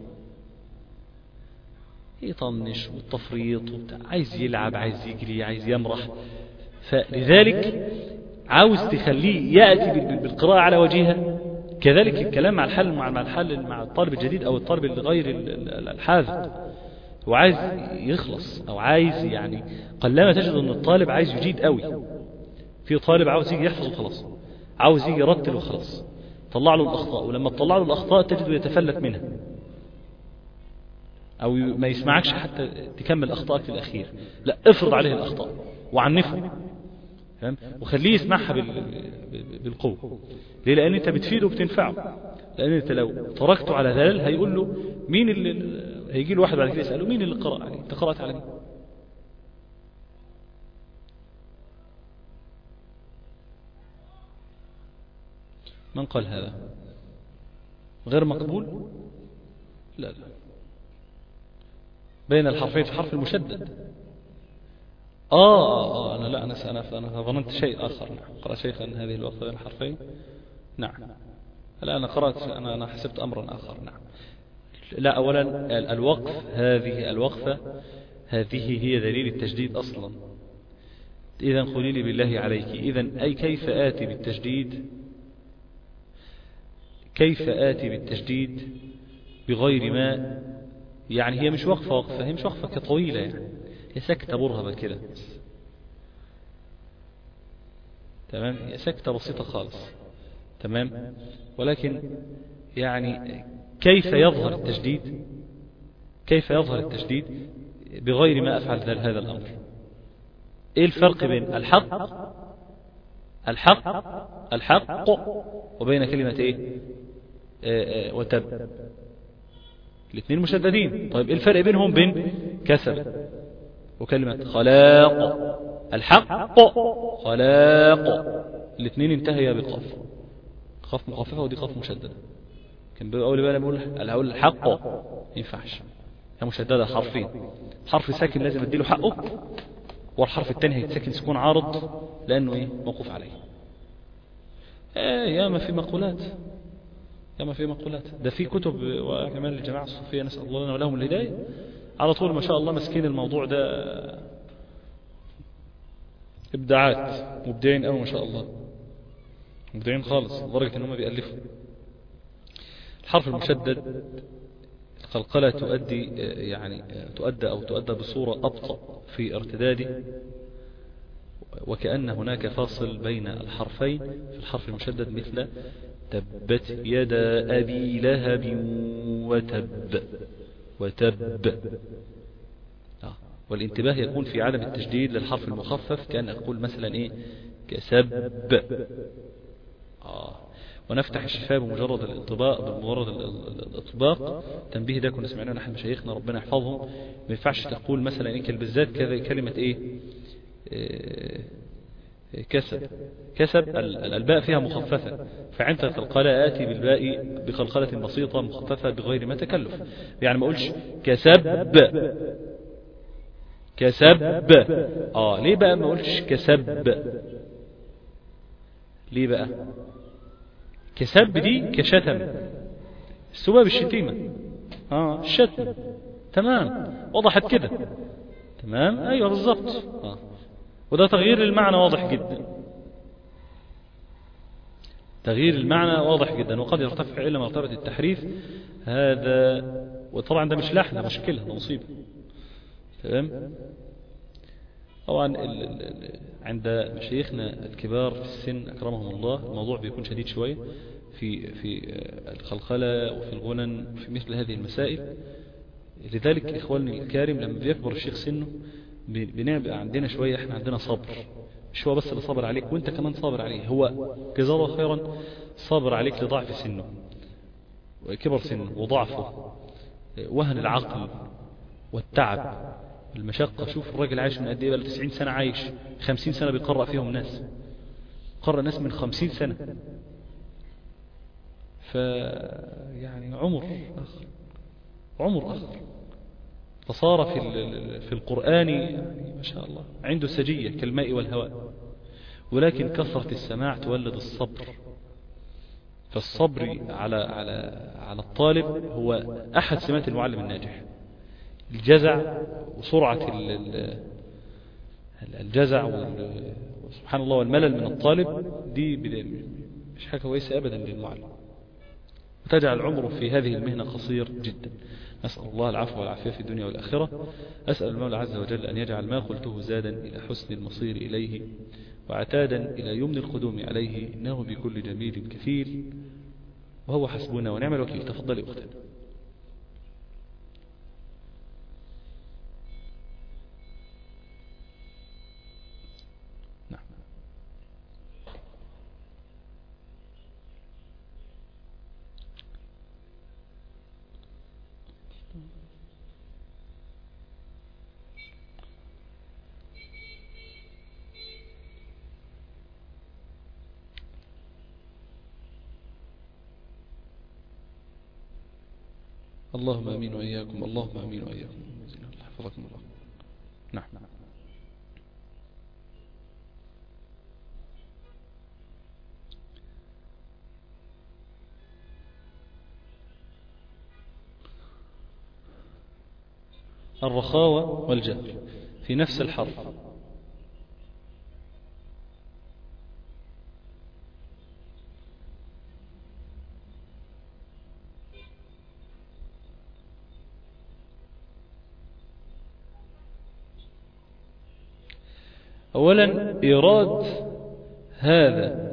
يطنش والتفريط عايز يلعب، عايز يجري، عايز يمرح. فلذلك عاوز تخليه يأتي بالقراءة على وجهها. كذلك الكلام مع الحل مع الطالب الجديد او الطالب الغير الحاذق، هو عايز يخلص او عايز، يعني قلما تجد ان الطالب عايز يجيد قوي. في طالب عاوز يجي يحفظ وخلاص، عاوز يجي يرتل وخلاص، طلع له الاخطاء، ولما تطلع له الاخطاء تجده يتفلت منها او ما يسمعكش حتى تكمل اخطائك في الاخير. لا، افرض عليه الاخطاء وعنفه، فاهم؟ وخليه يسمعها بالقوة. ليه؟ لأن أنت بتفيده وبتنفعه. لأن أنت لو تركته على ذلك هيقول له مين اللي هيجي له واحد بعد كده يسأله مين اللي قرأ عليه؟ أنت قرأت على مين؟ من قال هذا؟ غير مقبول؟ لا، بين الحرفين في حرف المشدد. أنا ظننت شيء آخر. نعم، قرأ شيخا هذه الوقفة بين الحرفين. نعم، لا، أنا قرأت، أنا حسبت أمرا آخر. نعم، لا، أولا الوقف، هذه الوقفة هذه هي دليل التجديد أصلا. إذا قولي لي بالله عليك، إذا أي كيف آتي بالتجديد، كيف آتي بالتجديد بغير ما، يعني هي مش وقفة، هي مش وقفة كطويلة، يعني هي سكتة برهبة كده، تمام، هي سكتة بسيطة خالص، تمام. ولكن يعني كيف يظهر التجديد، كيف يظهر التجديد بغير ما أفعل هذا الأمر؟ إيه الفرق بين الحق وبين كلمة إيه وتب؟ الاثنين مشددين. طيب إيه الفرق بينهم بين كسب وكلمة خلاق؟ الحق خلاق، الاثنين انتهيا بقاف، قاف مخففة ودي قاف مشددة. كان بأول بالي بقول الحق ما ينفعش، هي مشددة حرفين، حرف ساكن لازم اديله حقه، والحرف الثاني هيتسكن سكون عارض لأنه إيه موقوف عليه. ياما في مقولات، ياما في مقولات، ده في كتب وكمان للجماعة الصوفية نسأل الله لنا ولهم الهداية، على طول ما شاء الله مسكين الموضوع ده إبداعات، مبدعين أوي ما شاء الله، مبدعين خالص لدرجة إنهم بيألفوا. الحرف المشدد القلقلة تؤدي يعني تؤدى بصورة أبطأ في ارتداده، وكأن هناك فاصل بين الحرفين في الحرف المشدد، مثل تبت يدا أبي لهب وتب. والانتباه يكون في عدم التشديد للحرف المخفف، كأن أقول مثلا إيه كسب. ونفتح الشفاه بمجرد الإطباق. تنبيه ده كنا سمعناه نحن مشايخنا ربنا يحفظهم، ما ينفعش تقول مثلا إيه بالذات كلمة إيه كسب الباء فيها مخففة، فعند القلقلة آتي بالباء بقلقلة بسيطة مخففة بغير ما تكلف، يعني ما أقولش كسب. ليه بقى ما أقولش كسب؟ ليه بقى؟ كسب دي كشتم، السباب الشتيمة، الشتم، تمام، وضحت كده، تمام، أيوة بالضبط، وده تغيير المعنى واضح جدا، تغيير المعنى واضح جدا، وقد يرتفع إلى مرتبة التحريف هذا، وطبعا ده مش لحن، ده مشكلة، ده مصيبة، تمام. طبعا عند مشايخنا الكبار في السن أكرمهم الله الموضوع بيكون شديد شوية في الخلخلة وفي الغنن وفي مثل هذه المسائل. لذلك إخواني الكرام لما بيكبر الشيخ سنه بنبقى عندنا شوية، احنا عندنا صبر، مش هو بس اللي صابر عليك، وانت كمان صابر عليه، هو جزاه الله خيرا صابر عليك لضعف سنه وكبر سنه وضعفه، وهن العقل والتعب المشقة. شوف الراجل عايش من قد ايه، بقى 90 سنة عايش، 50 سنة بيقرأ فيهم ناس، قرأ ناس من 50 سنة، يعني عمر آخر، فصار في القرآن يعني ما شاء الله عنده سجية كالماء والهواء. ولكن كثرة السماع تولد الصبر، فالصبر على الطالب هو أحد سمات المعلم الناجح. الجزع وسرعة الجزع سبحان الله والملل من الطالب دي مش حاجة كويسة أبدا للمعلم، وتجعل عمره في هذه المهنة قصير جدا. نسأل الله العفو والعافية في الدنيا والآخرة. أسأل المولى عز وجل أن يجعل ما قلته زادا إلى حسن المصير إليه، وعتادا إلى يمن القدوم عليه، إنه بكل جميل كفيل، وهو حسبنا ونعم الوكيل. تفضلي أختنا. نعم. اللهم امين واياكم، اللهم امين واياكم، حفظكم الله. نعم. الرخاوة والجهل في نفس الحرف. أولا إيراد هذا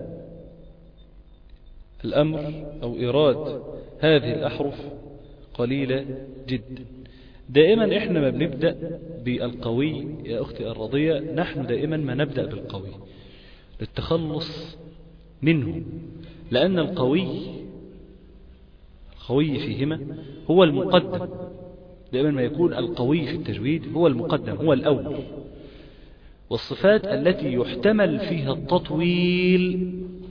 الأمر أو إيراد هذه الأحرف قليلة جدا. دائما إحنا ما بنبدأ بالقوي يا أختي الرضية، نحن دائما ما نبدأ بالقوي للتخلص منه، لأن القوي فيهما هو المقدم. دائما ما يكون القوي في التجويد هو المقدم، هو الأول. والصفات التي يحتمل فيها التطويل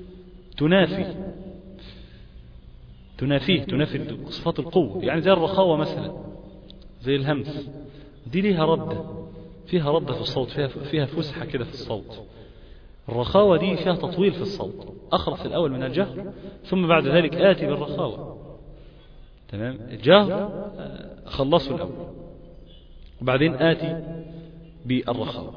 تنافي صفات القوة. يعني زي الرخاوة مثلا، زي الهمس، دي ليها ردة، فيها ردة في الصوت، فيها فسحة كده في الصوت. الرخاوة دي فيها تطويل في الصوت، أخلص الأول من الجهر ثم بعد ذلك آتي بالرخاوة. تمام، الجهر خلصه الأول وبعدين آتي بالرخاوة.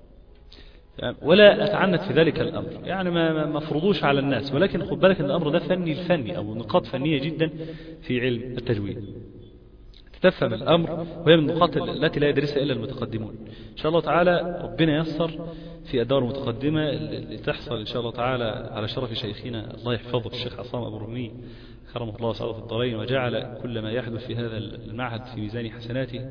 ولا أتعنت في ذلك الأمر، يعني ما فرضوش على الناس، ولكن خد بالك أن الأمر ده فني أو نقاط فنية جدا في علم التجويد. تفهم الأمر، وهي من النقاط التي لا يدرسها إلا المتقدمون. إن شاء الله تعالى ربنا ييسر في الدورة المتقدمة اللي تحصل إن شاء الله تعالى على شرف شيخنا الله يحفظه الشيخ عصام أبو رمي كرمه الله وسعده في الدارين، وجعل كل ما يحدث في هذا المعهد في ميزان حسناته.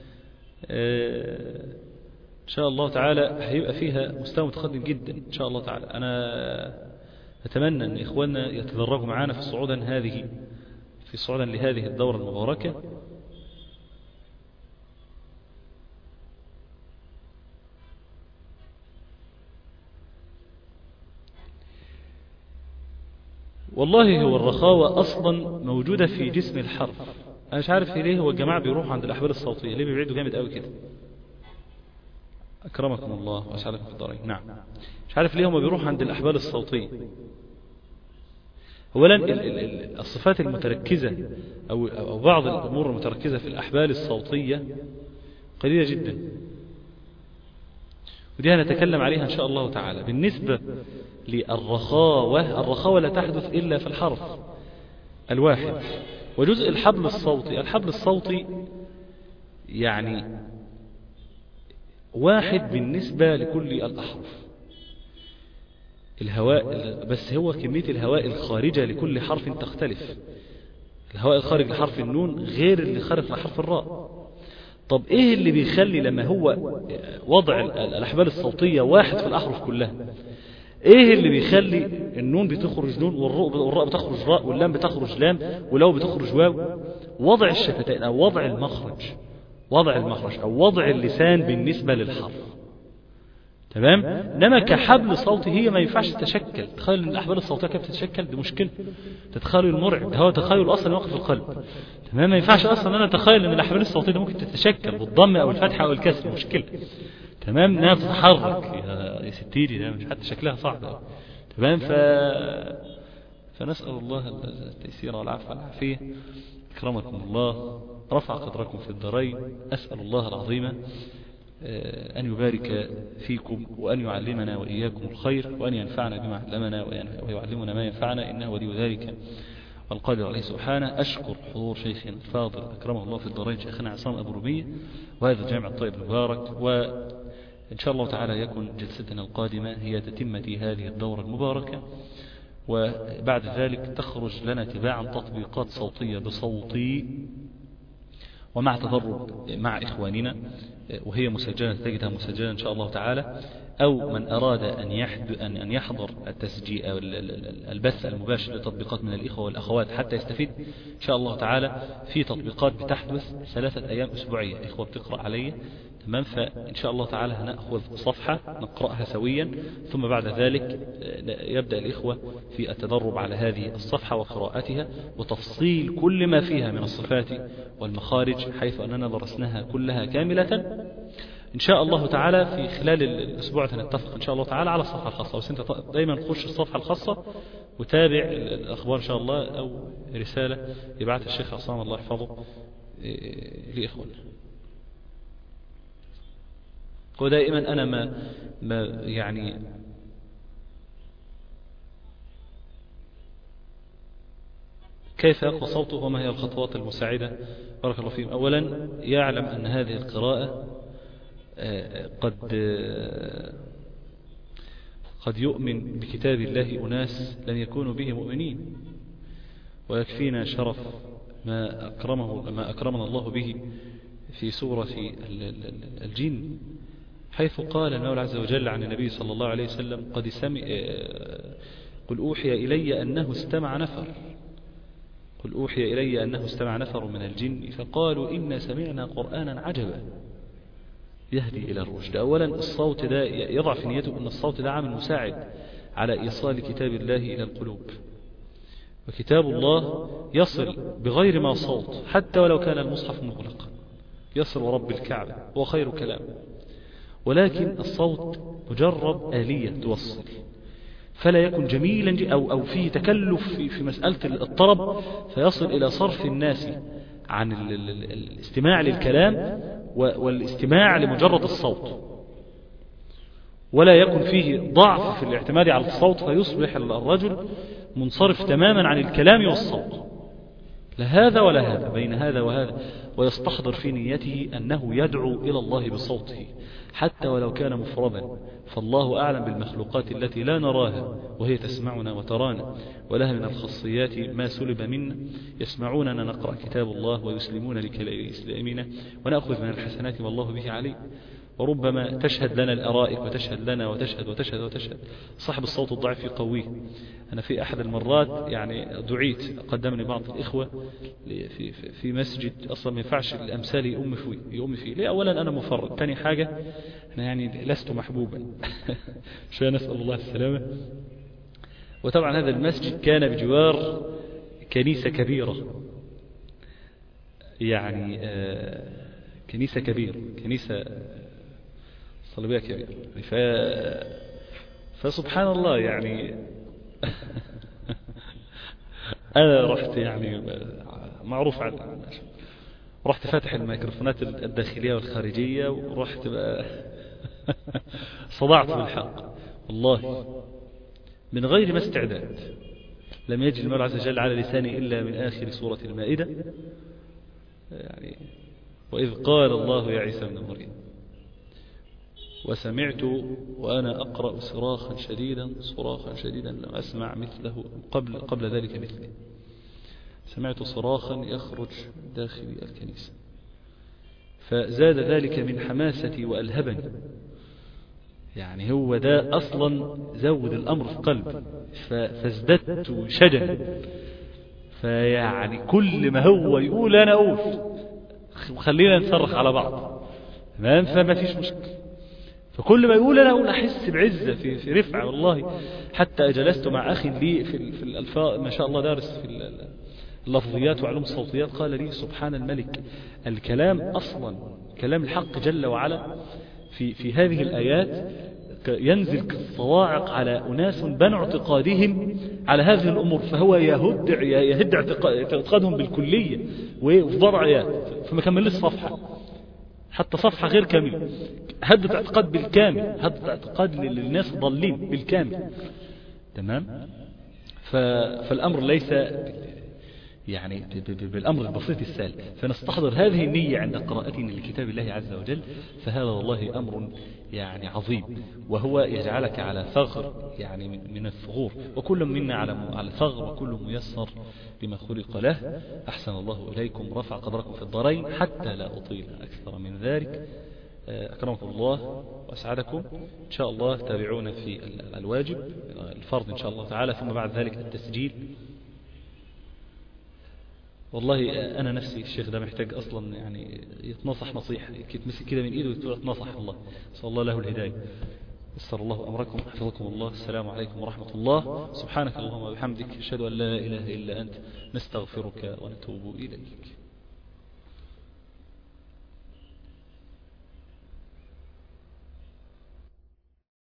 إن شاء الله تعالى هيبقى فيها مستوى متقدم جدا إن شاء الله تعالى. أنا أتمنى أن إخواننا يتدرجوا معنا في صعودا لهذه الدورة المباركة. والله هو الرخاوة أصلا موجودة في جسم الحرف. أنا مش عارف ليه هو الجماعة بيروحوا عند الأحبال الصوتية، ليه بيبعدوا جامد قوي كده؟ أكرمكم الله وأسعدكم في الدارين. نعم، مش عارف ليه هم بيروحوا عند الأحبال الصوتية. أولا الصفات المتركزة أو بعض الأمور المتركزة في الأحبال الصوتية قليلة جدا، ودي هنتكلم عليها إن شاء الله تعالى. بالنسبة للرخاوة، الرخاوة لا تحدث إلا في الحرف الواحد. وجزء الحبل الصوتي يعني واحد بالنسبة لكل الأحرف. الهواء بس هو كمية الهواء الخارجة لكل حرف تختلف. الهواء الخارج لحرف النون غير اللي خارج لحرف الراء. طب ايه اللي بيخلي لما هو وضع الأحبال الصوتية واحد في الأحرف كلها، ايه اللي بيخلي النون بتخرج نون والراء بتخرج راء واللام بتخرج لام ولو بتخرج واو؟ وضع الشفتين أو وضع المخرج أو وضع اللسان بالنسبة للحرف. تمام. انما كحبل صوتي هي ما ينفعش تتشكل. تخيل ان الاحبال الصوتيه كيف تتشكل، دي مشكله. تتخيل المرعب ده، هو تخيل اصلا يوقف القلب. تمام، ما ينفعش اصلا ان انا اتخيل ان الاحبال الصوتيه دي ممكن تتشكل بالضم او الفتحه او الكسر، مشكله. تمام، انها تتحرك يا ستيري، ده مش حتى شكلها صعب. تمام. فنسال الله التيسير والعفو والعافيه. اكرمكم الله، رفع قدركم في الدارين. اسال الله العظيم أن يبارك فيكم وأن يعلمنا وإياكم الخير، وأن ينفعنا بما علمنا ويعلمنا ما ينفعنا، إنه ولي ذلك والقادر عليه سبحانه. أشكر حضور شيخنا الفاضل أكرمه الله في الدارين شيخنا عصام أبو رمية وهذا الجامع الطيب المبارك. وإن شاء الله تعالى يكون جلستنا القادمة هي تتمة هذه الدورة المباركة، وبعد ذلك تخرج لنا تباعا تطبيقات صوتية بصوتي ومع تدرب مع إخواننا، وهي مسجلة، تجدها مسجلة إن شاء الله تعالى. أو من أراد أن يحضر التسجيل أو البث المباشر لتطبيقات من الإخوة والأخوات حتى يستفيد إن شاء الله تعالى. في تطبيقات بتحدث 3 أيام أسبوعية، إخوة بتقرأ علي. تمام. فإن شاء الله تعالى هنأخذ صفحة نقرأها سويا، ثم بعد ذلك يبدأ الإخوة في التدرب على هذه الصفحة وقراءتها وتفصيل كل ما فيها من الصفات والمخارج، حيث أننا درسناها كلها كاملة إن شاء الله تعالى. في خلال الأسبوع سنتفق إن شاء الله تعالى على الصفحة الخاصة، بس أنت دايما خش الصفحة الخاصة وتابع الأخبار إن شاء الله، أو رسالة يبعث الشيخ عصام الله يحفظه لإخواننا. ودائما أنا ما يعني كيف يقوى صوته وما هي الخطوات المساعدة؟ بارك الله فيكم. أولا يعلم أن هذه القراءة قد يؤمن بكتاب الله أناس لم يكونوا به مؤمنين، ويكفينا شرف ما أكرمنا الله به في سورة الجن، حيث قال المولى عز وجل عن النبي صلى الله عليه وسلم قد قل أوحي إلي أنه استمع نفر من الجن فقالوا إنا سمعنا قرآنا عجبا يهدي إلى الرشد. أولا الصوت ده يضع في نيته أن الصوت ده عامل مساعد على إيصال كتاب الله إلى القلوب، وكتاب الله يصل بغير ما صوت حتى ولو كان المصحف مغلقا، يصل رب الكعبة هو خير كلام، ولكن الصوت مجرد آلية توصل، فلا يكن جميلا أو فيه تكلف في مسألة الطرب فيصل إلى صرف الناس عن الاستماع للكلام والاستماع لمجرد الصوت، ولا يكن فيه ضعف في الاعتماد على الصوت فيصبح الرجل منصرف تماما عن الكلام والصوت، لا هذا ولا هذا، بين هذا وهذا، ويستحضر في نيته أنه يدعو إلى الله بصوته حتى ولو كان مفردا، فالله أعلم بالمخلوقات التي لا نراها وهي تسمعنا وترانا، ولها من الخاصيات ما سلب منا، يسمعوننا نقرأ كتاب الله ويسلمون لإسلامنا ونأخذ من الحسنات والله به عليم. وربما تشهد لنا الأرائك وتشهد لنا وتشهد صاحب الصوت الضعيف يقويه. أنا في أحد المرات يعني دعيت، قدمني بعض الإخوة في مسجد أصلا ما ينفعش الأمثال يؤم فيه. ليه؟ أولا أنا مفرد، ثاني حاجة أنا يعني لست محبوبا شوية نسأل الله السلامة. وطبعا هذا المسجد كان بجوار كنيسة كبيرة، يعني كنيسة كبيرة، كنيسة صليبية كبيرة، فسبحان الله يعني أنا رحت يعني معروف عن رحت فاتح الميكروفونات الداخلية والخارجية، ورحت بقى صدعت بالحق والله من غير ما استعداد. لم يجد المولى عز وجل على لساني إلا من آخر سورة المائدة، يعني وإذ قال الله يا عيسى ابن مريم وسمعت وأنا أقرأ صراخا شديدا لم أسمع مثله قبل ذلك مثله. سمعت صراخا يخرج داخل الكنيسة، فزاد ذلك من حماستي وألهبني، يعني هو ده أصلا زود الأمر في قلبي فازددت شجنا، فيعني كل ما هو يقول أنا أقول وخلينا نصرخ على بعض، تمام؟ فما فيش مشكلة. فكل ما يقول أنا أقول أحس بعزة في رفعة والله. حتى جلست مع أخي لي في الألفاظ ما شاء الله دارس في اللفظيات وعلوم الصوتيات، قال لي سبحان الملك، الكلام أصلا كلام الحق جل وعلا في هذه الآيات ينزل كالصواعق على أناس بنوا اعتقادهم على هذه الأمور، فهو يهد اعتقادهم بالكلية وفي ضرع آيات، فما كمل الصفحة حتى صفحة غير كاملة، هدت اعتقاد بالكامل، هدت اعتقاد للناس ضالين بالكامل، تمام؟ فالأمر ليس يعني بالأمر البسيط السهل، فنستحضر هذه النية عند قراءتنا لكتاب الله عز وجل، فهذا والله أمر يعني عظيم، وهو يجعلك على ثغر يعني من الثغور، وكل منا على ثغر، وكل ميسر لما خلق له. أحسن الله إليكم، رفع قدركم في الدارين، حتى لا أطيل أكثر من ذلك. أكرمكم الله وأسعدكم. إن شاء الله تابعونا في الواجب الفرض إن شاء الله تعالى، ثم بعد ذلك التسجيل. والله أنا نفسي الشيخ ده محتاج أصلا يعني يتنصح نصيحة، يتمسك كده من إيده ويتنصح. الله صلى الله له الهداية. يسر الله أمركم، حفظكم الله. السلام عليكم ورحمة الله. سبحانك اللهم وبحمدك، أشهد أن لا إله إلا أنت، نستغفرك ونتوب إليك.